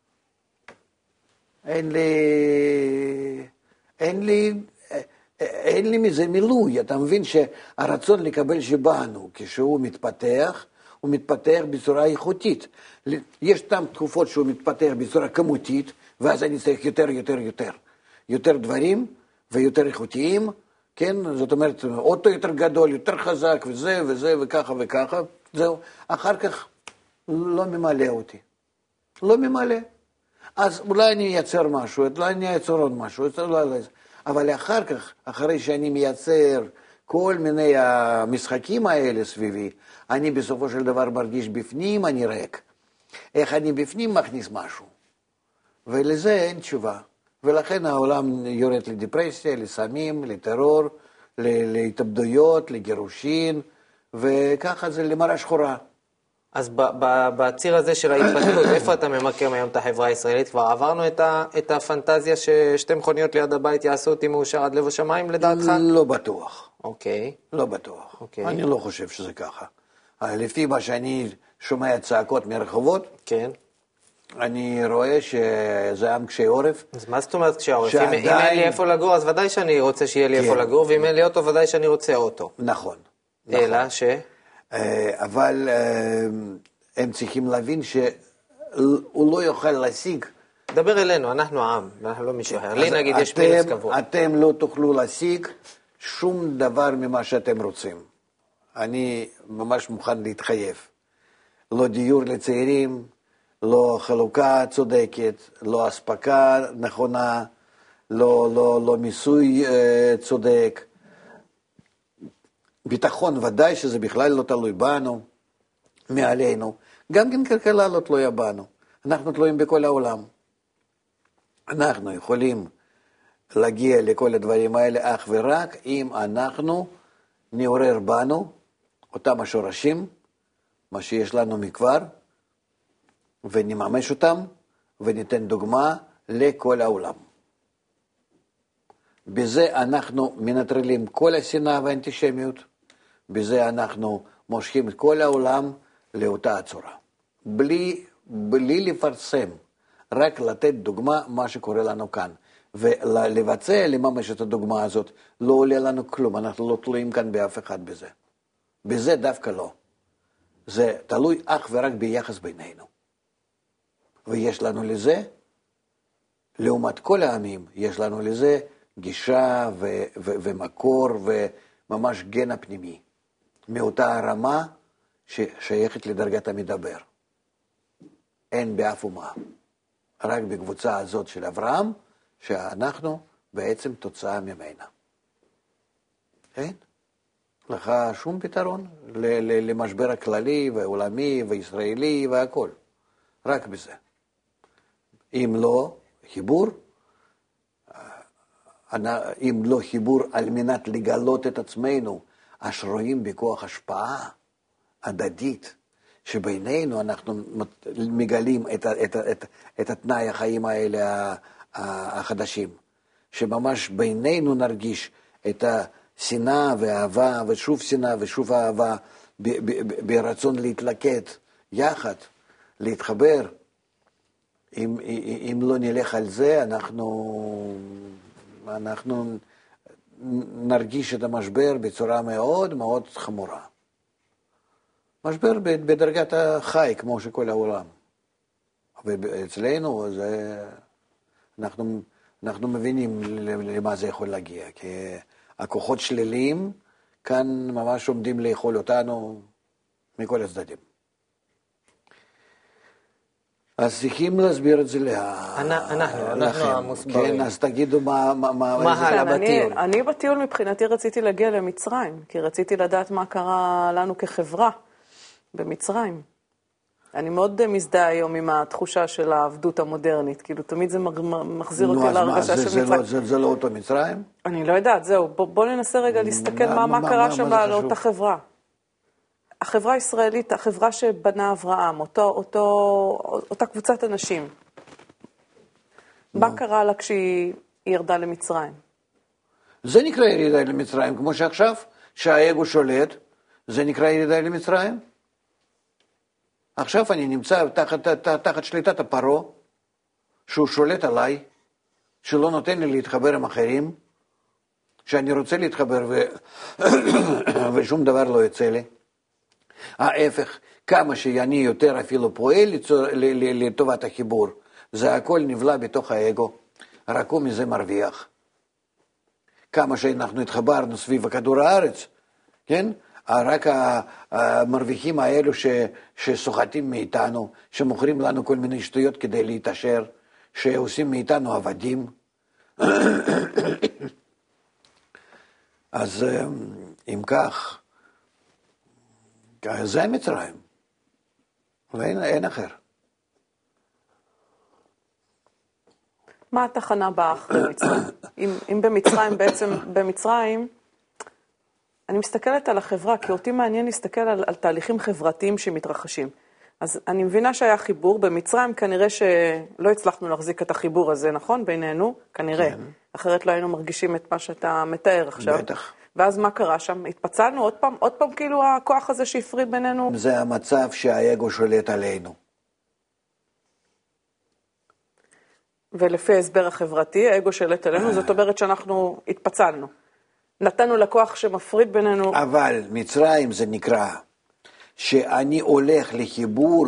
אין לי מזה מילוי. אתה מבין שהרצון לקבל שבאנו, כשהוא מתפתח, הוא מתפתח בצורה איכותית. יש tam תקופות שהוא מתפתח בצורה כמותית, ואז אני צריך יותר דברים ויותר איכותיים, כן? זאת אומרת, אוטו יותר גדול, יותר חזק, וזה וככה וככה, זהו. אחר כך לא ממלא אותי. לא ממלא. אז אולי אני אייצר משהו, אולי אני אייצר עוד משהו, אבל אחר כך, אחרי שאני מייצר כל מיני המשחקים האלה סביבי, אני בסופו של דבר מרגיש בפנים, אני ריק. איך אני בפנים מכניס משהו? ולזה אין תשובה. ולכן העולם יורד לדיפרסיה, לסמים, לטרור, להתאבדויות, לגירושין, וככה זה למראה שחורה. אז בציר הזה של ההתפתחות, איפה אתה ממקם היום את החברה הישראלית? כבר עברנו את הפנטזיה ששתי מכוניות ליד הבית יעשו אותי מאושר עד לב השמיים לדעתך? לא בטוח. אוקיי. לא בטוח. אוקיי. אני לא חושב שזה ככה. לפי מה שאני שומע צעקות מרחובות, כן. אני רואה שזה עם קשי עורף. אז מה זאת אומרת קשי עורף? אם אין לי איפה לגור, אז ודאי שאני רוצה שיהיה לי איפה לגור, ואם אין לי אוטו, ודאי שאני רוצה אוטו. נכון. אלא ש... אבל הם צריכים להבין שהוא לא יוכל להשיג. דבר אלינו, אנחנו עם, אנחנו לא מישהו אחר. לי נגיד יש מינוס כבוד. אתם לא תוכלו להשיג שום דבר ממה שאתם רוצים. אני ממש מוכן להתחייב. לא דיור לצעירים, לא חלוקה צודקת, לא הספקה נכונה, לא מיסוי צודק. ביטחון ודאי שזה בכלל לא תלוי בנו, מעלינו. גם כן כלכלה לא תלויה בנו. אנחנו תלויים בכל העולם. אנחנו יכולים להגיע לכל הדברים האלה אך ורק אם אנחנו נעורר בנו אותם השורשים, מה שיש לנו מכבר, ונממש אותם וניתן דוגמה לכל העולם. בזה אנחנו מנטרלים כל השנאה והאנטישמיות, בזה אנחנו מושכים את כל העולם לאותה הצורה. בלי לפרסם, רק לתת דוגמה מה שקורה לנו כאן. ולבצע, לממש את הדוגמה הזאת, לא עולה לנו כלום, אנחנו לא תלויים כאן באף אחד בזה. בזה דווקא לא. זה תלוי אך ורק ביחס בינינו. ויש לנו לזה, לעומת כל העמים, יש לנו לזה גישה ומקור וממש גן הפנימי, מאותה הרמה ששייכת לדרגת המדבר. אין באף אומה, רק בקבוצה הזאת של אברהם, שאנחנו בעצם תוצאה ממנה. אין? לך שום פתרון למשבר הכללי והעולמי וישראלי והכל. רק בזה. אם לא חיבור, אם לא חיבור על מנת לגלות את עצמנו, אשר רואים בכוח השפעה הדדית, שבינינו אנחנו מגלים את התנאי החיים האלה החדשים, שממש בינינו נרגיש את השנאה והאהבה ושוב שנאה ושוב אהבה ברצון להתלכד יחד, להתחבר. אם לא נלך על זה, אנחנו נרגיש את המשבר בצורה מאוד מאוד חמורה. משבר בדרגת החי, כמו שכל העולם. ואצלנו אנחנו מבינים למה זה יכול להגיע, כי הכוחות שליליים כאן ממש עומדים לאכול אותנו מכל הצדדים. אז צריכים להסביר את זה אנחנו המוסברים. כן, אז תגידו מה הלאה בטיול. אני בטיול מבחינתי רציתי להגיע למצרים, כי רציתי לדעת מה קרה לנו כחברה במצרים. אני מאוד מזדהה היום עם התחושה של העבדות המודרנית, כאילו תמיד זה מחזיר אותי להרגשה של מצרים. זה לא אותו מצרים? אני לא יודעת, זהו, בוא ננסה רגע להסתכל מה קרה שם לאותה חברה. החברה הישראלית, החברה שבנה אברהם, אותה קבוצת אנשים. מה קרה לה כשהיא ירדה למצרים? זה נקרא ירידה למצרים, כמו שעכשיו, שהאגו שולט, זה נקרא ירידה למצרים. עכשיו אני נמצא תחת שליטת הפרעה, שהוא שולט עליי, שלא נותן לי להתחבר עם אחרים, שאני רוצה להתחבר ושום דבר לא יוצא לי. ההפך, כמה שאני יותר אפילו פועל לטובת החיבור, זה הכל נבלע בתוך האגו, רק הוא מזה מרוויח. כמה שאנחנו התחברנו סביב כדור הארץ, כן? רק המרוויחים האלו שסוחטים מאיתנו, שמוכרים לנו כל מיני שטויות כדי להתעשר, שעושים מאיתנו עבדים. אז אם כך, זה מצרים, ואין אחר. מה התחנה הבאה אחרי מצרים? אם במצרים, בעצם במצרים, אני מסתכלת על החברה, כי אותי מעניין להסתכל על תהליכים חברתיים שמתרחשים. אז אני מבינה שהיה חיבור, במצרים כנראה שלא הצלחנו להחזיק את החיבור הזה, נכון? בינינו, כנראה. כן. אחרת לא היינו מרגישים את מה שאתה מתאר עכשיו. בטח. ואז מה קרה שם? התפצלנו עוד פעם כאילו הכוח הזה שהפריד בינינו? זה המצב שהאגו שולט עלינו. ולפי ההסבר החברתי, האגו שולט עלינו, זאת אומרת שאנחנו התפצלנו. נתנו לכוח שמפריד בינינו. אבל מצרים זה נקרא שאני הולך לחיבור,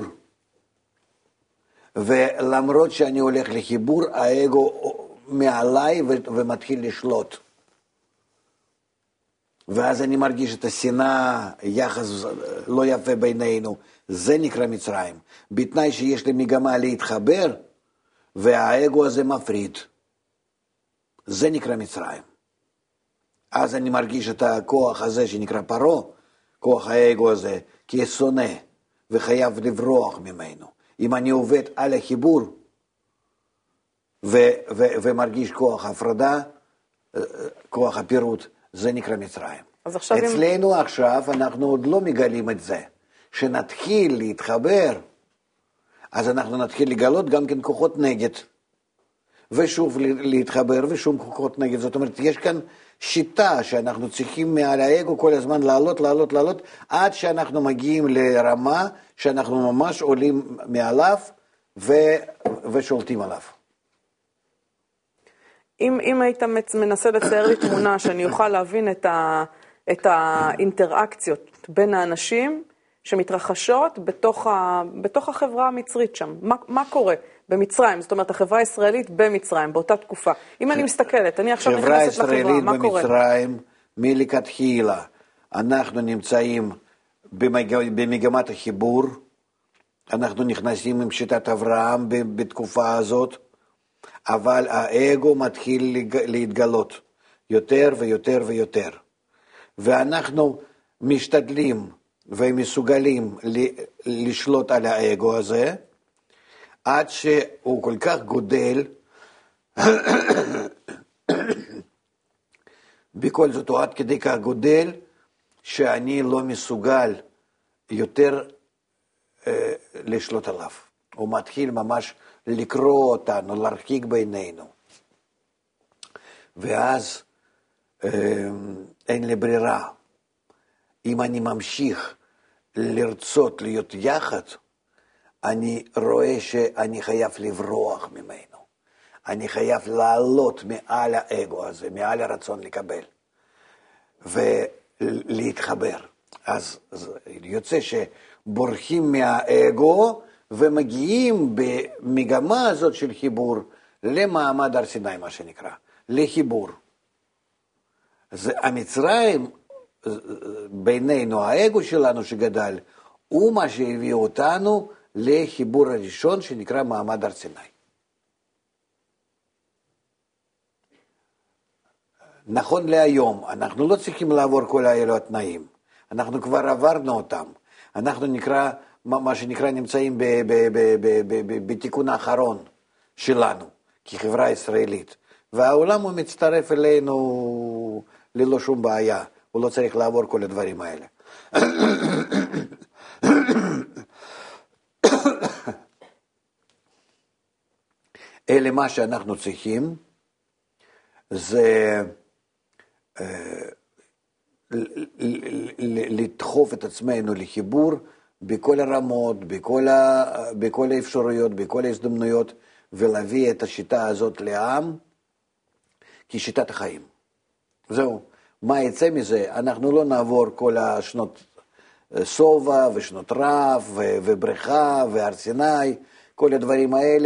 ולמרות שאני הולך לחיבור, האגו מעליי ומתחיל לשלוט. ואז אני מרגיש את השנאה, יחס לא יפה בינינו. זה נקרא מצרים. בתנאי שיש לי מגמה להתחבר, והאגו הזה מפריד. זה נקרא מצרים. אז אני מרגיש את הכוח הזה שנקרא פרעה, כוח האגו הזה, כשונא, וחייב לברוח ממנו. אם אני עובד על החיבור, ומרגיש כוח הפרדה, כוח הפירוט, זה נקרא מצרים. אצלנו עכשיו אנחנו עוד לא מגלים את זה. שנתחיל להתחבר, אז אנחנו נתחיל לגלות גם כן כוחות נגד. ושוב להתחבר ושום כוחות נגד. זאת אומרת, יש כאן שיטה שאנחנו צריכים מעל האגו כל הזמן לעלות, עד שאנחנו מגיעים לרמה שאנחנו ממש עולים מעליו ושולטים עליו. אם היית מנסה לצייר לי תמונה שאני אוכל להבין את האינטראקציות בין האנשים, שמתרחשות בתוך החברה המצרית שם. מה קורה במצרים? זאת אומרת, החברה הישראלית במצרים, באותה תקופה. אם אני מסתכלת, אני עכשיו נכנסת לחברה, מה קורה? חברה ישראלית במצרים, מלכתחילה, אנחנו נמצאים במגמת החיבור, אנחנו נכנסים עם שיטת אברהם בתקופה הזאת, אבל האגו מתחיל להתגלות יותר ויותר ויותר. ואנחנו משתדלים ומסוגלים לשלוט על האגו הזה, עד שהוא כל כך גודל, בכל זאת הוא עד כדי כך גודל, שאני לא מסוגל יותר לשלוט עליו. הוא מתחיל ממש לקרוא אותנו, להרחיק בינינו. ואז אין לי ברירה. אם אני ממשיך לרצות להיות יחד, אני רואה שאני חייב לברוח ממנו. אני חייב לעלות מעל האגו הזה, מעל הרצון לקבל. ולהתחבר. אז יוצא שבורחים מהאגו, ומגיעים במגמה הזאת של חיבור למעמד הר סיני, מה שנקרא, לחיבור. אז המצרים, בינינו, האגו שלנו שגדל, הוא מה שהביא אותנו לחיבור הראשון שנקרא מעמד הר סיני. נכון להיום, אנחנו לא צריכים לעבור כל האלו התנאים. אנחנו כבר עברנו אותם. אנחנו נקרא, מה שנקרא, נמצאים בתיקון האחרון שלנו, כחברה ישראלית. והעולם הוא מצטרף אלינו ללא שום בעיה. הוא לא צריך לעבור כל הדברים האלה. אלה מה שאנחנו צריכים, זה לדחוף את עצמנו לחיבור בכל הרמות, בכל האפשרויות, בכל ההזדמנויות, ולהביא את השיטה הזאת לעם כשיטת החיים. זהו. מה יצא מזה? אנחנו לא נעבור כל השנות סובה ושנות רב ובריכה והר סיני, כל הדברים האלה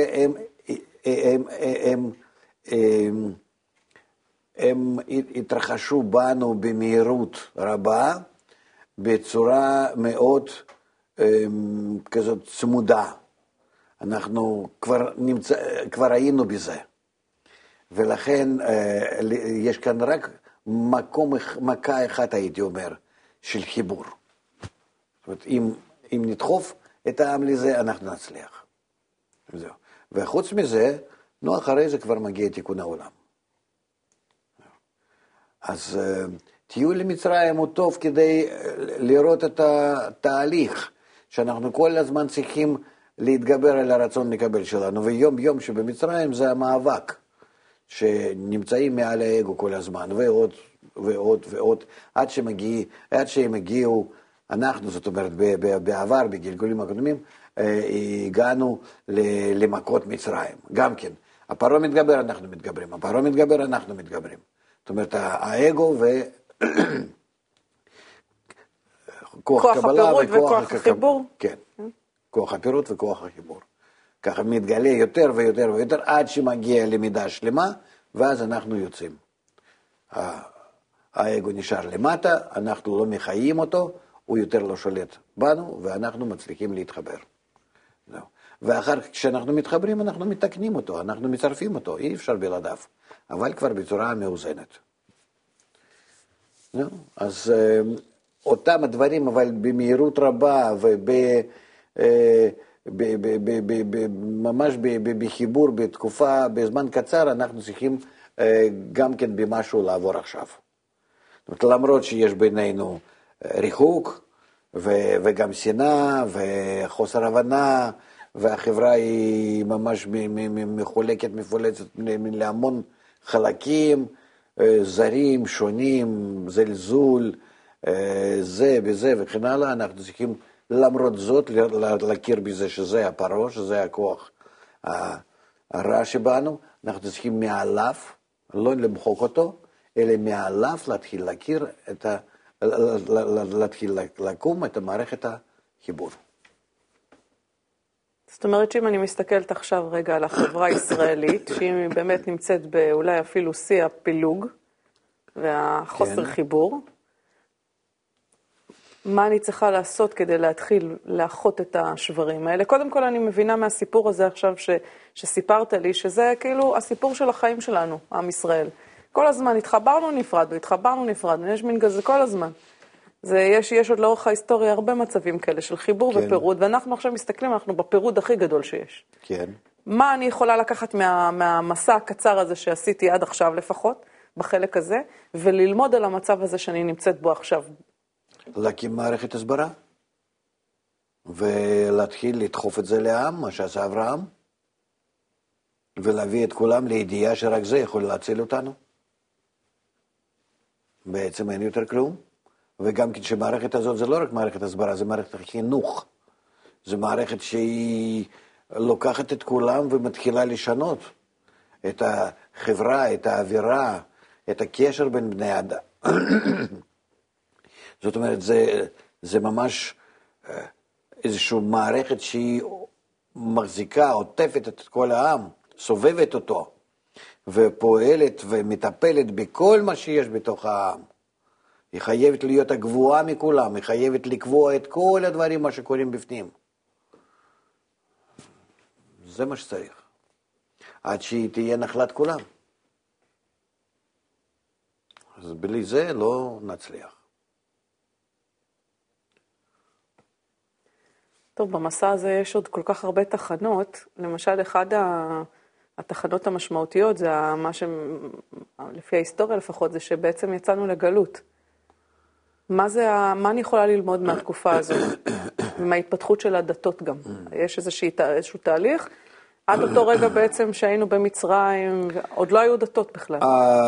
הם התרחשו בנו במהירות רבה, בצורה מאוד כזאת צמודה. אנחנו כבר היינו בזה. ולכן יש כאן רק מכה אחת, הייתי אומר, של חיבור. זאת אומרת, אם נדחוף את העם לזה, אנחנו נצליח. וזהו. וחוץ מזה, אחרי זה כבר מגיע תיקון העולם. אז טיול למצרים הוא טוב כדי לראות את התהליך, שאנחנו כל הזמן צריכים להתגבר על הרצון לקבל שלנו, ויום יום שבמצרים זה המאבק, שנמצאים מעל האגו כל הזמן, ועוד ועוד ועוד, עד שהם הגיעו, אנחנו, זאת אומרת, בעבר, בגלגולים הקודמים, הגענו למכות מצרים, גם כן. הפרעה מתגבר, אנחנו מתגברים, הפרעה מתגבר, אנחנו מתגברים. זאת אומרת, האגו כוח הפירוט וכוח החיבור. כן, כוח הפירוט וכוח החיבור. ככה מתגלה יותר ויותר ויותר, עד שמגיע למידה שלמה, ואז אנחנו יוצאים. האגו נשאר למטה, אנחנו לא מחיים אותו, הוא יותר לא שולט בנו, ואנחנו מצליחים להתחבר. ואחר כך כשאנחנו מתחברים, אנחנו מתקנים אותו, אנחנו מצרפים אותו, אי אפשר בלעדיו, אבל כבר בצורה מאוזנת. אז אותם הדברים, אבל במהירות רבה ממש בחיבור, בתקופה, בזמן קצר, אנחנו צריכים גם כן במשהו לעבור עכשיו. למרות שיש בינינו ריחוק, וגם שנאה, וחוסר הבנה, והחברה היא ממש מחולקת, מפולצת להמון חלקים, זרים, שונים, זלזול, זה וזה וכן הלאה, אנחנו צריכים למרות זאת להכיר בזה שזה הפרעה, שזה הכוח הרע שבנו, אנחנו צריכים מעליו, לא למחוק אותו, אלא מעליו להתחיל להכיר, להתחיל לקום את המערכת חיבור. זאת אומרת שאם אני מסתכלת עכשיו רגע על החברה הישראלית, שהיא באמת נמצאת באולי אפילו שיא הפילוג והחוסר כן. חיבור, מה אני צריכה לעשות כדי להתחיל לאחות את השברים האלה? קודם כל אני מבינה מהסיפור הזה עכשיו שסיפרת לי, שזה כאילו הסיפור של החיים שלנו, עם ישראל. כל הזמן התחברנו, נפרדנו, יש מין כזה כל הזמן. יש עוד לאורך ההיסטוריה הרבה מצבים כאלה של חיבור כן. ופירוד, ואנחנו עכשיו מסתכלים, אנחנו בפירוד הכי גדול שיש. כן. מה אני יכולה לקחת מהמסע הקצר הזה שעשיתי עד עכשיו לפחות, בחלק הזה, וללמוד על המצב הזה שאני נמצאת בו עכשיו? להקים מערכת הסברה, ולהתחיל לדחוף את זה לעם, מה שעשה אברהם, ולהביא את כולם לידיעה שרק זה יכול להציל אותנו. בעצם אין יותר כלום. וגם כשמערכת הזאת זה לא רק מערכת הסברה, זה מערכת החינוך. זה מערכת שהיא לוקחת את כולם ומתחילה לשנות את החברה, את האווירה, את הקשר בין בני אדם. זאת אומרת, זה ממש איזושהי מערכת שהיא מחזיקה, עוטפת את כל העם, סובבת אותו, ופועלת ומטפלת בכל מה שיש בתוך העם. היא חייבת להיות הגבוהה מכולם, היא חייבת לקבוע את כל הדברים מה שקורים בפנים. זה מה שצריך. עד שהיא תהיה נחלת כולם. אז בלי זה לא נצליח. טוב, במסע הזה יש עוד כל כך הרבה תחנות. למשל, אחד התחנות המשמעותיות, זה מה לפי ההיסטוריה לפחות, זה שבעצם יצאנו לגלות. מה אני יכולה ללמוד מהתקופה הזו? ומההתפתחות של הדתות גם. יש איזשהו תהליך. עד אותו רגע בעצם שהיינו במצרים, עוד לא היו דתות בכלל.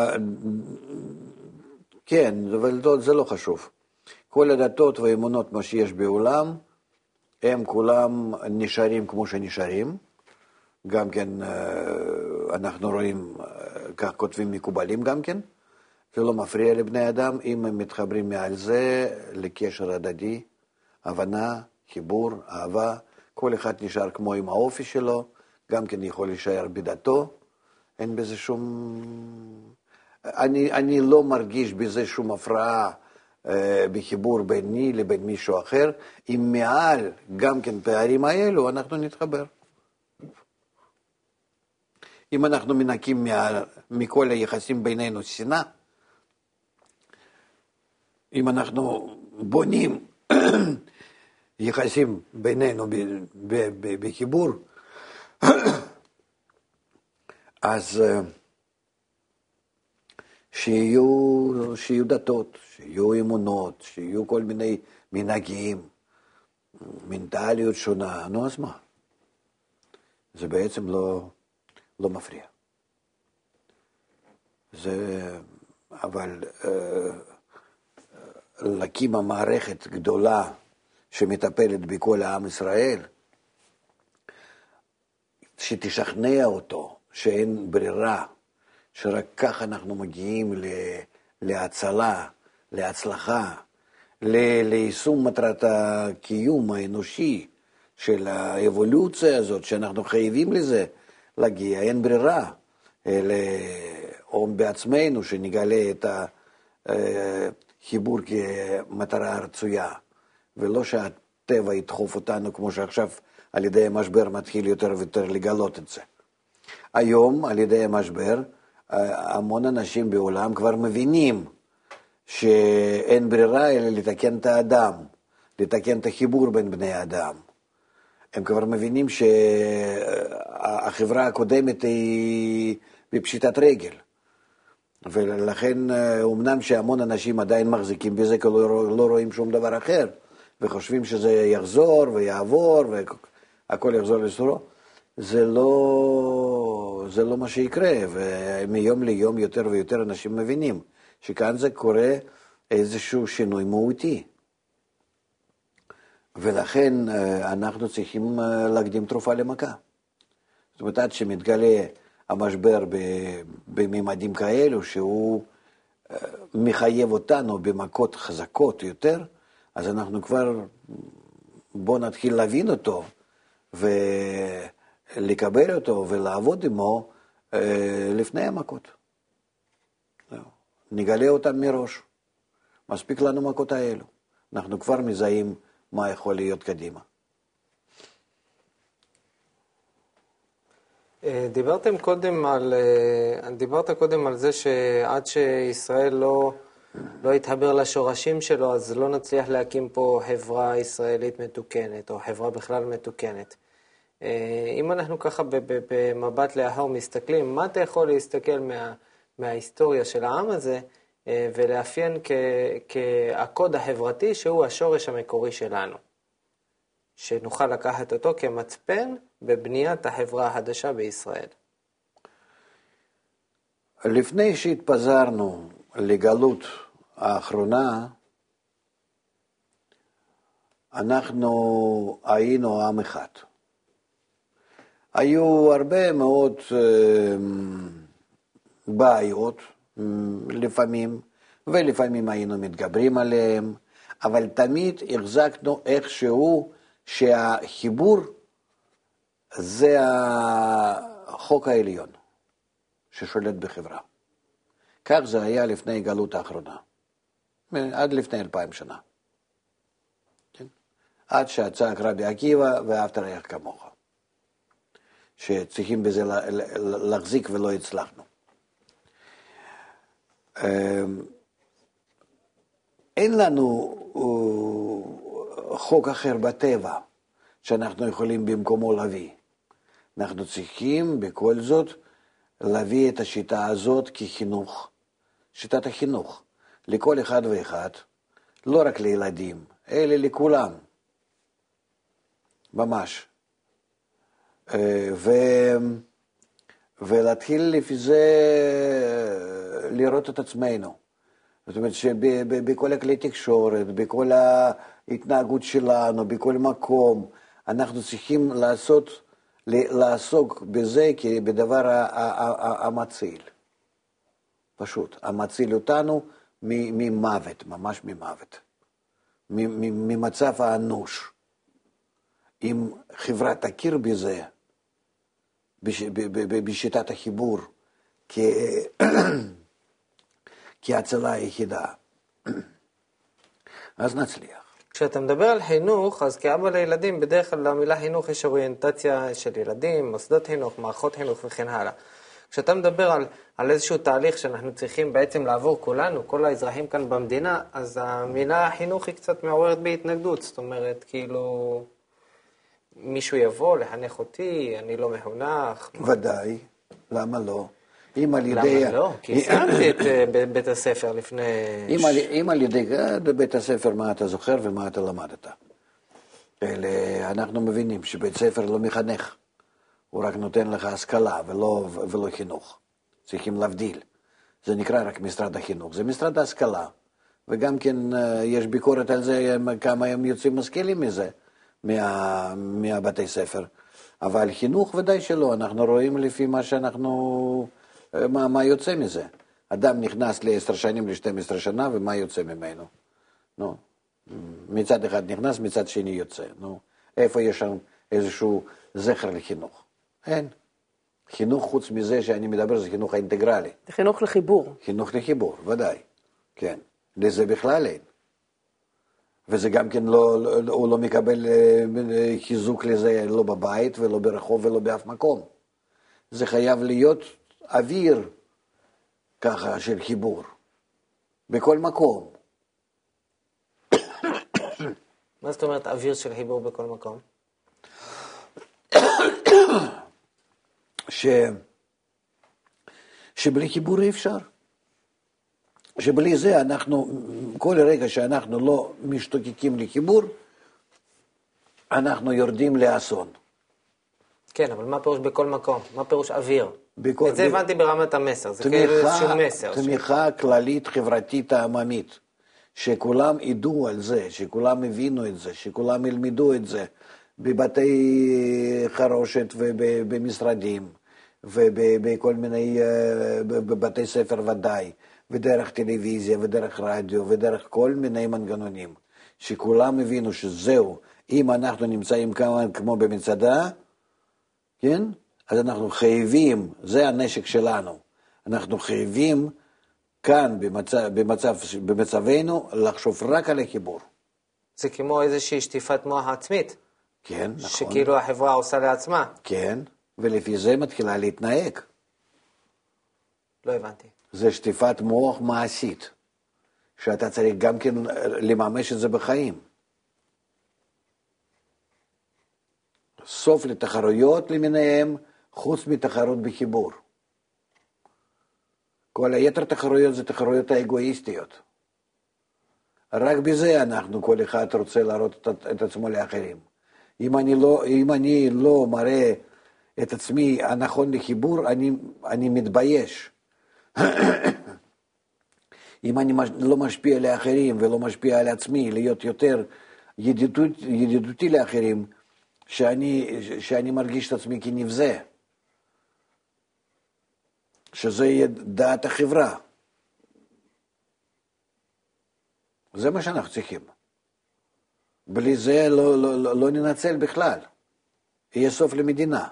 כן, אבל זה לא חשוב. כל הדתות והאמונות מה שיש בעולם, הם כולם נשארים כמו שנשארים. גם כן, אנחנו רואים, כך כותבים מקובלים גם כן. זה לא מפריע לבני אדם, אם הם מתחברים מעל זה לקשר הדדי, הבנה, חיבור, אהבה. כל אחד נשאר כמו עם האופי שלו, גם כן יכול להישאר בדתו. אין בזה שום... אני לא מרגיש בזה שום הפרעה בחיבור ביני לבין מישהו אחר. אם מעל גם כן פערים האלו, אנחנו נתחבר. אם אנחנו מנקים מכל היחסים בינינו שנאה, אם אנחנו בונים יחסים בינינו בחיבור, אז שיהיו דתות, שיהיו אמונות, שיהיו כל מיני מנהגים, מנטליות שונה, נו אז מה? זה בעצם לא מפריע. אבל להקים המערכת גדולה שמטפלת בכל העם ישראל, שתשכנע אותו שאין ברירה, שרק כך אנחנו מגיעים להצלה, להצלחה, ליישום מטרת הקיום האנושי של האבולוציה הזאת, שאנחנו חייבים לזה להגיע, אין ברירה, או בעצמנו שנגלה את החיבור כמטרה הרצויה, ולא שהטבע ידחוף אותנו כמו שעכשיו על ידי המשבר מתחיל יותר ויותר לגלות את זה. היום על ידי המשבר המון אנשים בעולם כבר מבינים שאין ברירה אלא לתקן את האדם, לתקן את החיבור בין בני האדם. הם כבר מבינים שהחברה הקודמת היא בפשיטת רגל. ולכן אמנם שהמון אנשים עדיין מחזיקים בזה, כי לא רואים שום דבר אחר, וחושבים שזה יחזור ויעבור והכל יחזור לסורו. זה לא מה שיקרה, ומיום ליום יותר ויותר אנשים מבינים שכאן זה קורה איזשהו שינוי מהותי. ולכן אנחנו צריכים להקדים תרופה למכה. זאת אומרת, עד שמתגלה המשבר בממדים כאלו, שהוא מחייב אותנו במכות חזקות יותר, אז אנחנו כבר בוא נתחיל להבין אותו ולקבל אותו ולעבוד עמו לפני המכות. נגלה אותם מראש. מספיק לנו מכות האלו. אנחנו כבר מזהים מה יכול להיות קדימה. דיברת קודם על זה שעד שישראל לא יתחבר לשורשים שלו, אז לא נצליח להקים פה חברה ישראלית מתוקנת, או חברה בכלל מתוקנת. אם אנחנו ככה במבט לאחור מסתכלים, מה אתה יכול להסתכל מההיסטוריה של העם הזה, ולאפיין כקוד החברתי שהוא השורש המקורי שלנו? שנוכל לקחת אותו כמצפן בבניית החברה החדשה בישראל. לפני שהתפזרנו לגלות האחרונה, אנחנו היינו עם אחד. היו הרבה מאוד בעיות לפעמים, ולפעמים היינו מתגברים עליהם, אבל תמיד החזקנו איכשהו שהחיבור זה החוק העליון ששולט בחברה. כך זה היה לפני גלות האחרונה, עד לפני 2000 שנה. כן? עד שצעק רבי עקיבא ואהבת לרעך כמוך. שצריכים בזה להחזיק ולא הצלחנו. אין לנו חוק אחר בטבע שאנחנו יכולים במקומו להביא. אנחנו צריכים בכל זאת להביא את השיטה הזאת כחינוך, שיטת החינוך, לכל אחד ואחד, לא רק לילדים, אלא לכולם, ממש. ולהתחיל לפי זה לראות את עצמנו. זאת אומרת שבכל הכלי תקשורת, בכל ההתנהגות שלנו, בכל מקום, אנחנו צריכים לעסוק בזה כבדבר המציל. פשוט, המציל אותנו ממוות, ממש ממוות. ממצב האנוש. אם חברה תכיר בזה, בשיטת החיבור, כהצלה היחידה, אז נצליח. כשאתה מדבר על חינוך, אז כאבא לילדים, בדרך כלל למילה חינוך יש אוריינטציה של ילדים, מוסדות חינוך, מערכות חינוך וכן הלאה. כשאתה מדבר על איזשהו תהליך שאנחנו צריכים בעצם לעבור כולנו, כל האזרחים כאן במדינה, אז המילה חינוך היא קצת מעוררת בהתנגדות. זאת אומרת, כאילו, מישהו יבוא לחנך אותי, אני לא מחונך. ודאי, למה לא? למה לא? כי שמתי את בית הספר לפני... אם על ידי בית הספר מה אתה זוכר ומה אתה למדת. אנחנו מבינים שבית ספר לא מחנך, הוא רק נותן לך השכלה ולא חינוך. צריכים להבדיל. זה נקרא רק משרד החינוך, זה משרד ההשכלה. וגם כן יש ביקורת על זה כמה הם יוצאים משכילים מזה, מהבתי ספר. אבל חינוך ודאי שלא, אנחנו רואים לפי מה שאנחנו... מה יוצא מזה? אדם נכנס ל10 שנים, ל12 שנה, ומה יוצא ממנו? נו, מצד אחד נכנס, מצד שני יוצא. נו, איפה יש שם איזשהו זכר לחינוך? אין. חינוך חוץ מזה שאני מדבר, זה חינוך האינטגרלי. זה חינוך לחיבור. חינוך לחיבור, ודאי. כן. לזה בכלל אין. וזה גם כן הוא לא מקבל חיזוק לזה לא בבית ולא ברחוב ולא באף מקום. זה חייב להיות אוויר ככה של חיבור, בכל מקום. מה זאת אומרת אוויר של חיבור בכל מקום? שבלי חיבור אי אפשר. שבלי זה אנחנו, כל רגע שאנחנו לא משתוקקים לחיבור, אנחנו יורדים לאסון. כן, אבל מה פירוש בכל מקום? מה פירוש אוויר? את זה הבנתי ברמת המסר, זה כאילו איזשהו מסר. תמיכה כללית חברתית העממית, שכולם ידעו על זה, שכולם הבינו את זה, שכולם ילמדו את זה, בבתי חרושת ובמשרדים, ובכל מיני בבתי ספר ודאי, ודרך טלוויזיה ודרך רדיו ודרך כל מיני מנגנונים. שכולם הבינו שזהו, אם אנחנו נמצאים כמו במצדה, כן? אז אנחנו חייבים, זה הנשק שלנו, אנחנו חייבים כאן במצבנו לחשוב רק על החיבור. זה כמו איזושהי שטיפת מוח עצמית. כן, נכון. שכאילו החברה עושה לעצמה. כן, ולפי זה מתחילה להתנהג. לא הבנתי. זה שטיפת מוח מעשית, שאתה צריך גם כן לממש את זה בחיים. סוף לתחרויות למיניהם, חוץ מתחרות בחיבור. כל היתר תחרויות זה תחרויות האגואיסטיות. רק בזה אנחנו, כל אחד רוצה להראות את עצמו לאחרים. אם אני לא מראה את עצמי הנכון לחיבור, אני מתבייש. אם אני לא משפיע לאחרים ולא משפיע על עצמי, להיות יותר ידידותי לאחרים, שאני מרגיש את עצמי כנבזה. שזה יהיה דעת החברה. זה מה שאנחנו צריכים. בלי זה לא ננצל בכלל. יהיה סוף למדינה.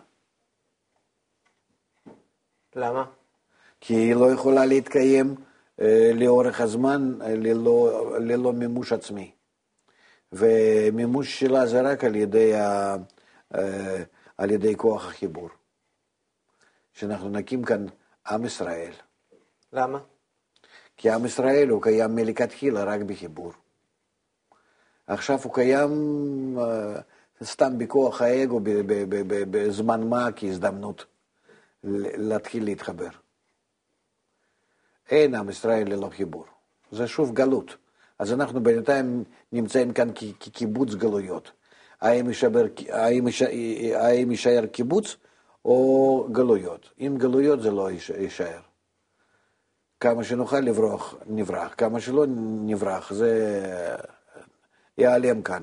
למה? כי היא לא יכולה להתקיים לאורך הזמן ללא מימוש עצמי. ומימוש שלה זה רק על ידי כוח החיבור. שאנחנו נקים כאן עם ישראל. למה? כי עם ישראל הוא קיים מלכתחילה רק בחיבור. עכשיו הוא קיים סתם בכוח האגו בזמן מה כהזדמנות להתחיל להתחבר. אין עם ישראל ללא חיבור. זה שוב גלות. אז אנחנו בינתיים נמצאים כאן כקיבוץ גלויות. האם יישאר קיבוץ או גלויות? אם גלויות זה לא יישאר. כמה שנוכל לברוח, נברח. כמה שלא נברח, זה ייעלם כאן.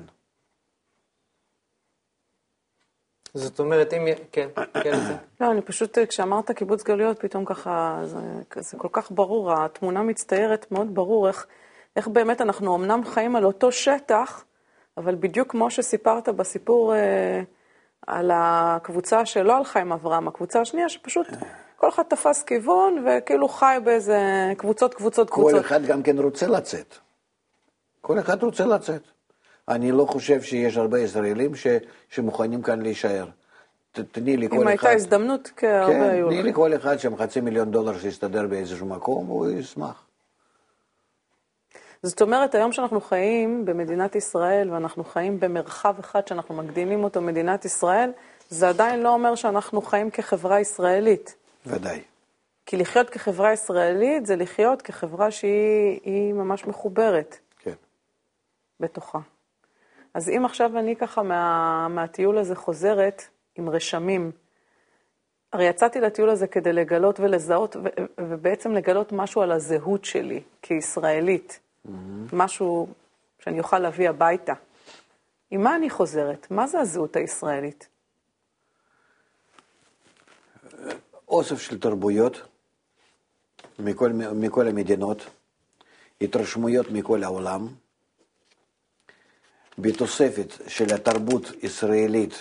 זאת אומרת, אם... כן, כן. לא, אני פשוט, כשאמרת קיבוץ גלויות, פתאום ככה, זה כל כך ברור, התמונה מצטיירת מאוד ברור, איך באמת אנחנו אמנם חיים על אותו שטח, אבל בדיוק כמו שסיפרת בסיפור על הקבוצה שלא הלכה עם אברהם, הקבוצה השנייה שפשוט כל אחד תפס כיוון וכאילו חי באיזה קבוצות. כל אחד גם כן רוצה לצאת. כל אחד רוצה לצאת. אני לא חושב שיש הרבה ישראלים שמוכנים כאן להישאר. תני לי כל אחד... אם הייתה הזדמנות, כהרבה היו. תני לי כל אחד שם $500,000 שיסתדר באיזשהו מקום, הוא ישמח. זאת אומרת, היום שאנחנו חיים במדינת ישראל, ואנחנו חיים במרחב אחד שאנחנו מקדימים אותו מדינת ישראל, זה עדיין לא אומר שאנחנו חיים כחברה ישראלית. ודאי. כי לחיות כחברה ישראלית זה לחיות כחברה שהיא ממש מחוברת. כן. בתוכה. אז אם עכשיו אני ככה מהטיול הזה חוזרת עם רשמים, הרי יצאתי לטיול הזה כדי לגלות ולזהות, ובעצם לגלות משהו על הזהות שלי כישראלית. משהו שאני אוכל להביא הביתה. עם מה אני חוזרת? מה זה הזהות הישראלית? אוסף של תרבויות מכל המדינות, התרשמויות מכל העולם, בתוספת של התרבות הישראלית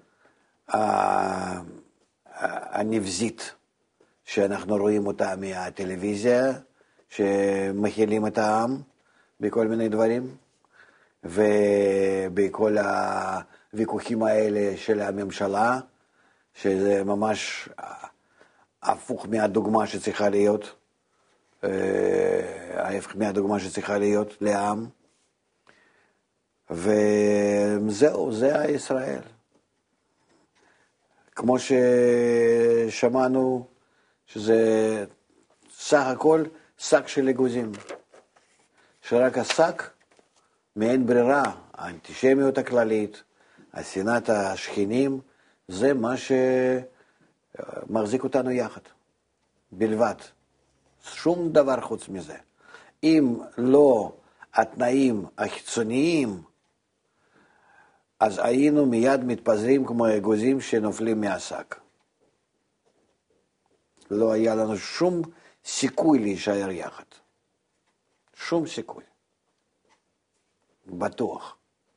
הנבזית, שאנחנו רואים אותה מהטלוויזיה, שמכילים את העם בכל מיני דברים, ובכל הוויכוחים האלה של הממשלה, שזה ממש הפוך מהדוגמה שצריכה להיות, ההפך מהדוגמה שצריכה להיות לעם, וזהו, זה הישראל. כמו ששמענו שזה סך הכל שק של אגוזים, שרק השק מאין ברירה, האנטישמיות הכללית, השנאת השכנים, זה מה שמחזיק אותנו יחד, בלבד. שום דבר חוץ מזה. אם לא התנאים החיצוניים, אז היינו מיד מתפזרים כמו אגוזים שנופלים מהשק. לא היה לנו שום סיכוי להישאר יחד. שום סיכוי. בטוח.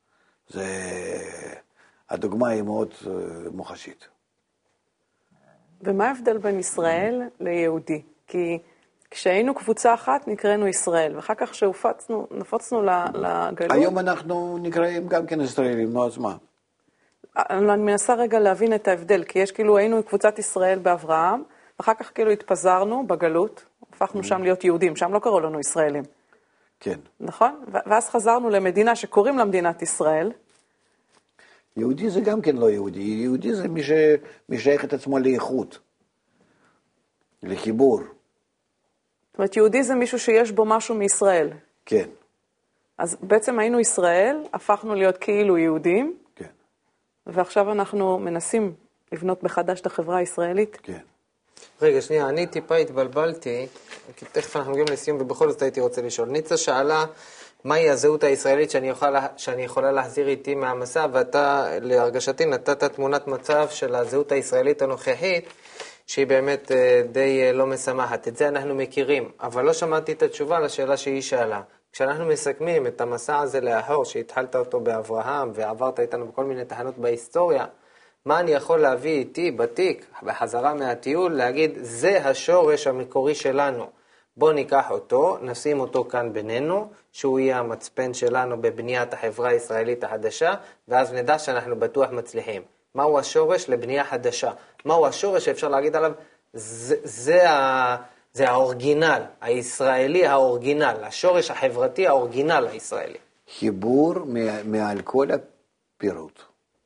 הדוגמה היא מאוד מוחשית. ומה ההבדל בין ישראל ליהודי? כי כשהיינו קבוצה אחת נקראנו ישראל, ואחר כך כשנפוצנו לגלות... היום אנחנו נקראים גם כן ישראלים, נו אז מה? אני מנסה רגע להבין את ההבדל, כי יש כאילו היינו קבוצת ישראל באברהם, ואחר כך כאילו התפזרנו בגלות, הפכנו שם להיות יהודים, שם לא קראו לנו ישראלים. כן. נכון? ואז חזרנו למדינה שקוראים לה מדינת ישראל. יהודי זה גם כן לא יהודי, יהודי זה מי שמשייך את עצמו לאיכות, לחיבור. זאת אומרת, יהודי זה מישהו שיש בו משהו מישראל. כן. אז בעצם היינו ישראל, הפכנו להיות כאילו יהודים, כן. ועכשיו אנחנו מנסים לבנות מחדש את החברה הישראלית. כן. רגע, שנייה, אני טיפה התבלבלתי, כי תכף אנחנו מגיעים לסיום, ובכל זאת הייתי רוצה לשאול. ניצה שאלה, מהי הזהות הישראלית שאני יכולה להחזיר איתי מהמסע, ואתה, להרגשתי, נתת תמונת מצב של הזהות הישראלית הנוכחית, שהיא באמת די לא משמחת. את זה אנחנו מכירים, אבל לא שמעתי את התשובה לשאלה שהיא שאלה. כשאנחנו מסכמים את המסע הזה לאחור, שהתחלת אותו באברהם, ועברת איתנו בכל מיני תחנות בהיסטוריה, מה אני יכול להביא איתי בתיק, בחזרה מהטיול, להגיד, זה השורש המקורי שלנו. בוא ניקח אותו, נשים אותו כאן בינינו, שהוא יהיה המצפן שלנו בבניית החברה הישראלית החדשה, ואז נדע שאנחנו בטוח מצליחים. מהו השורש לבנייה חדשה? מהו השורש שאפשר להגיד עליו, זה האורגינל, הישראלי האורגינל, השורש החברתי האורגינל הישראלי. חיבור מעל כל הפירוט.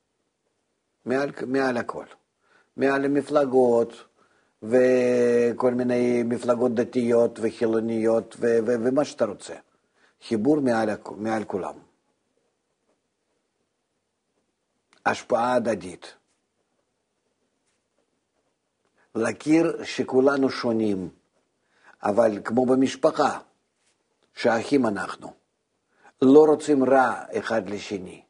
מעל הכל. מעל המפלגות, וכל מיני מפלגות דתיות וחילוניות, ומה שאתה רוצה. חיבור מעל כולם. השפעה הדדית. להכיר שכולנו שונים, אבל כמו במשפחה, שאחים אנחנו, לא רוצים רע אחד לשני.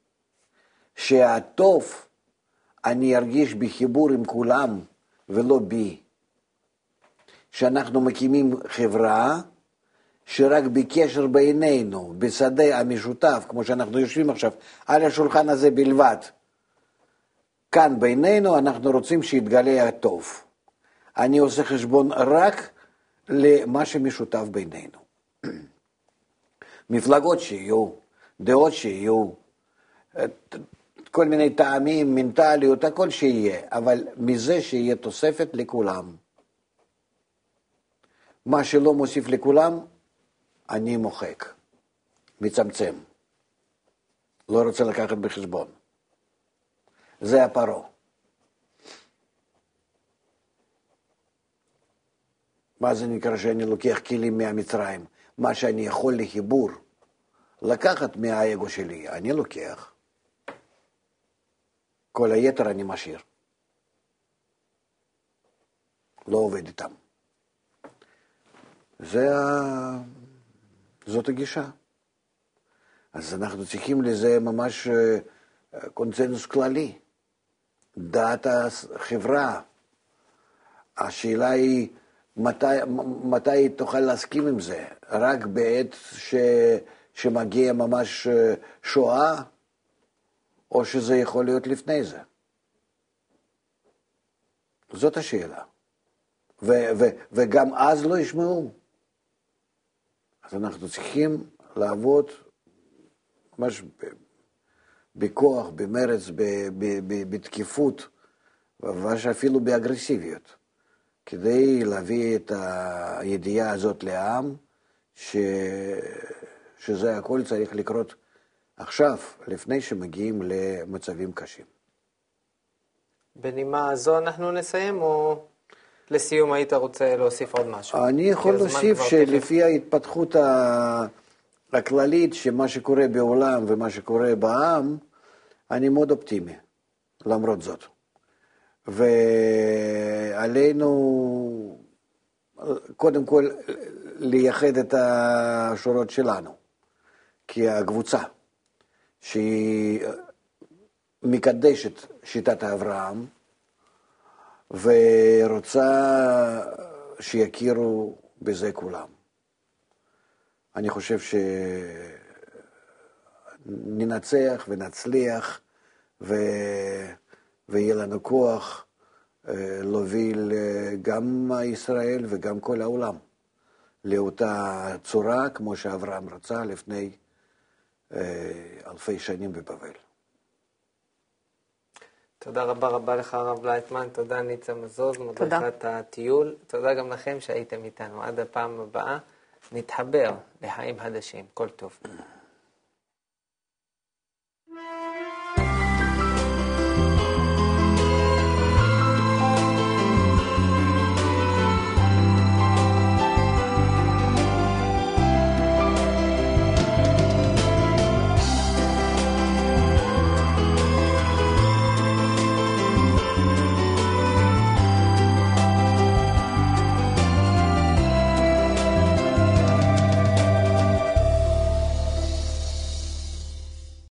שהטוב אני ארגיש בחיבור עם כולם ולא בי. שאנחנו מקימים חברה שרק בקשר בינינו, בשדה המשותף, כמו שאנחנו יושבים עכשיו, על השולחן הזה בלבד. כאן בינינו אנחנו רוצים שיתגלה הטוב. אני עושה חשבון רק למה שמשותף בינינו. מפלגות שיהיו, דעות שיהיו, כל מיני טעמים, מנטליות, הכל שיהיה, אבל מזה שיהיה תוספת לכולם. מה שלא מוסיף לכולם, אני מוחק, מצמצם. לא רוצה לקחת בחשבון. זה הפרו. מה זה נקרא שאני לוקח כלים מהמצרים? מה שאני יכול לחיבור, לקחת מהאגו שלי, אני לוקח. כל היתר אני משאיר. לא עובד איתם. זאת הגישה. אז אנחנו צריכים לזה ממש קונצנזוס כללי. דעת החברה. השאלה היא מתי תוכל להסכים עם זה? רק בעת שמגיע ממש שואה? או שזה יכול להיות לפני זה? זאת השאלה. וגם אז לא ישמעו. אז אנחנו צריכים לעבוד ממש בכוח, במרץ, בתקיפות, ואפילו באגרסיביות, כדי להביא את הידיעה הזאת לעם, שזה הכל צריך לקרות עכשיו, לפני שמגיעים למצבים קשים. בנימה הזו אנחנו נסיים, או לסיום היית רוצה להוסיף עוד משהו? אני יכול להוסיף שלפי ההתפתחות הכללית, שמה שקורה בעולם ומה שקורה בעם, אני מאוד אופטימי, למרות זאת. ועלינו, קודם כל, לייחד את השורות שלנו, כי הקבוצה, שהיא מקדשת שיטת אברהם, ורוצה שיכירו בזה כולם. אני חושב ננצח ונצליח, ויהיה לנו כוח להוביל גם ישראל וגם כל העולם לאותה צורה, כמו שאברהם רצה לפני אלפי שנים בבבל. תודה רבה לך הרב לייטמן, תודה ניצה מזוז, מדריכת הטיול, תודה גם לכם שהייתם איתנו. עד הפעם הבאה נתחבר לחיים חדשים, כל טוב.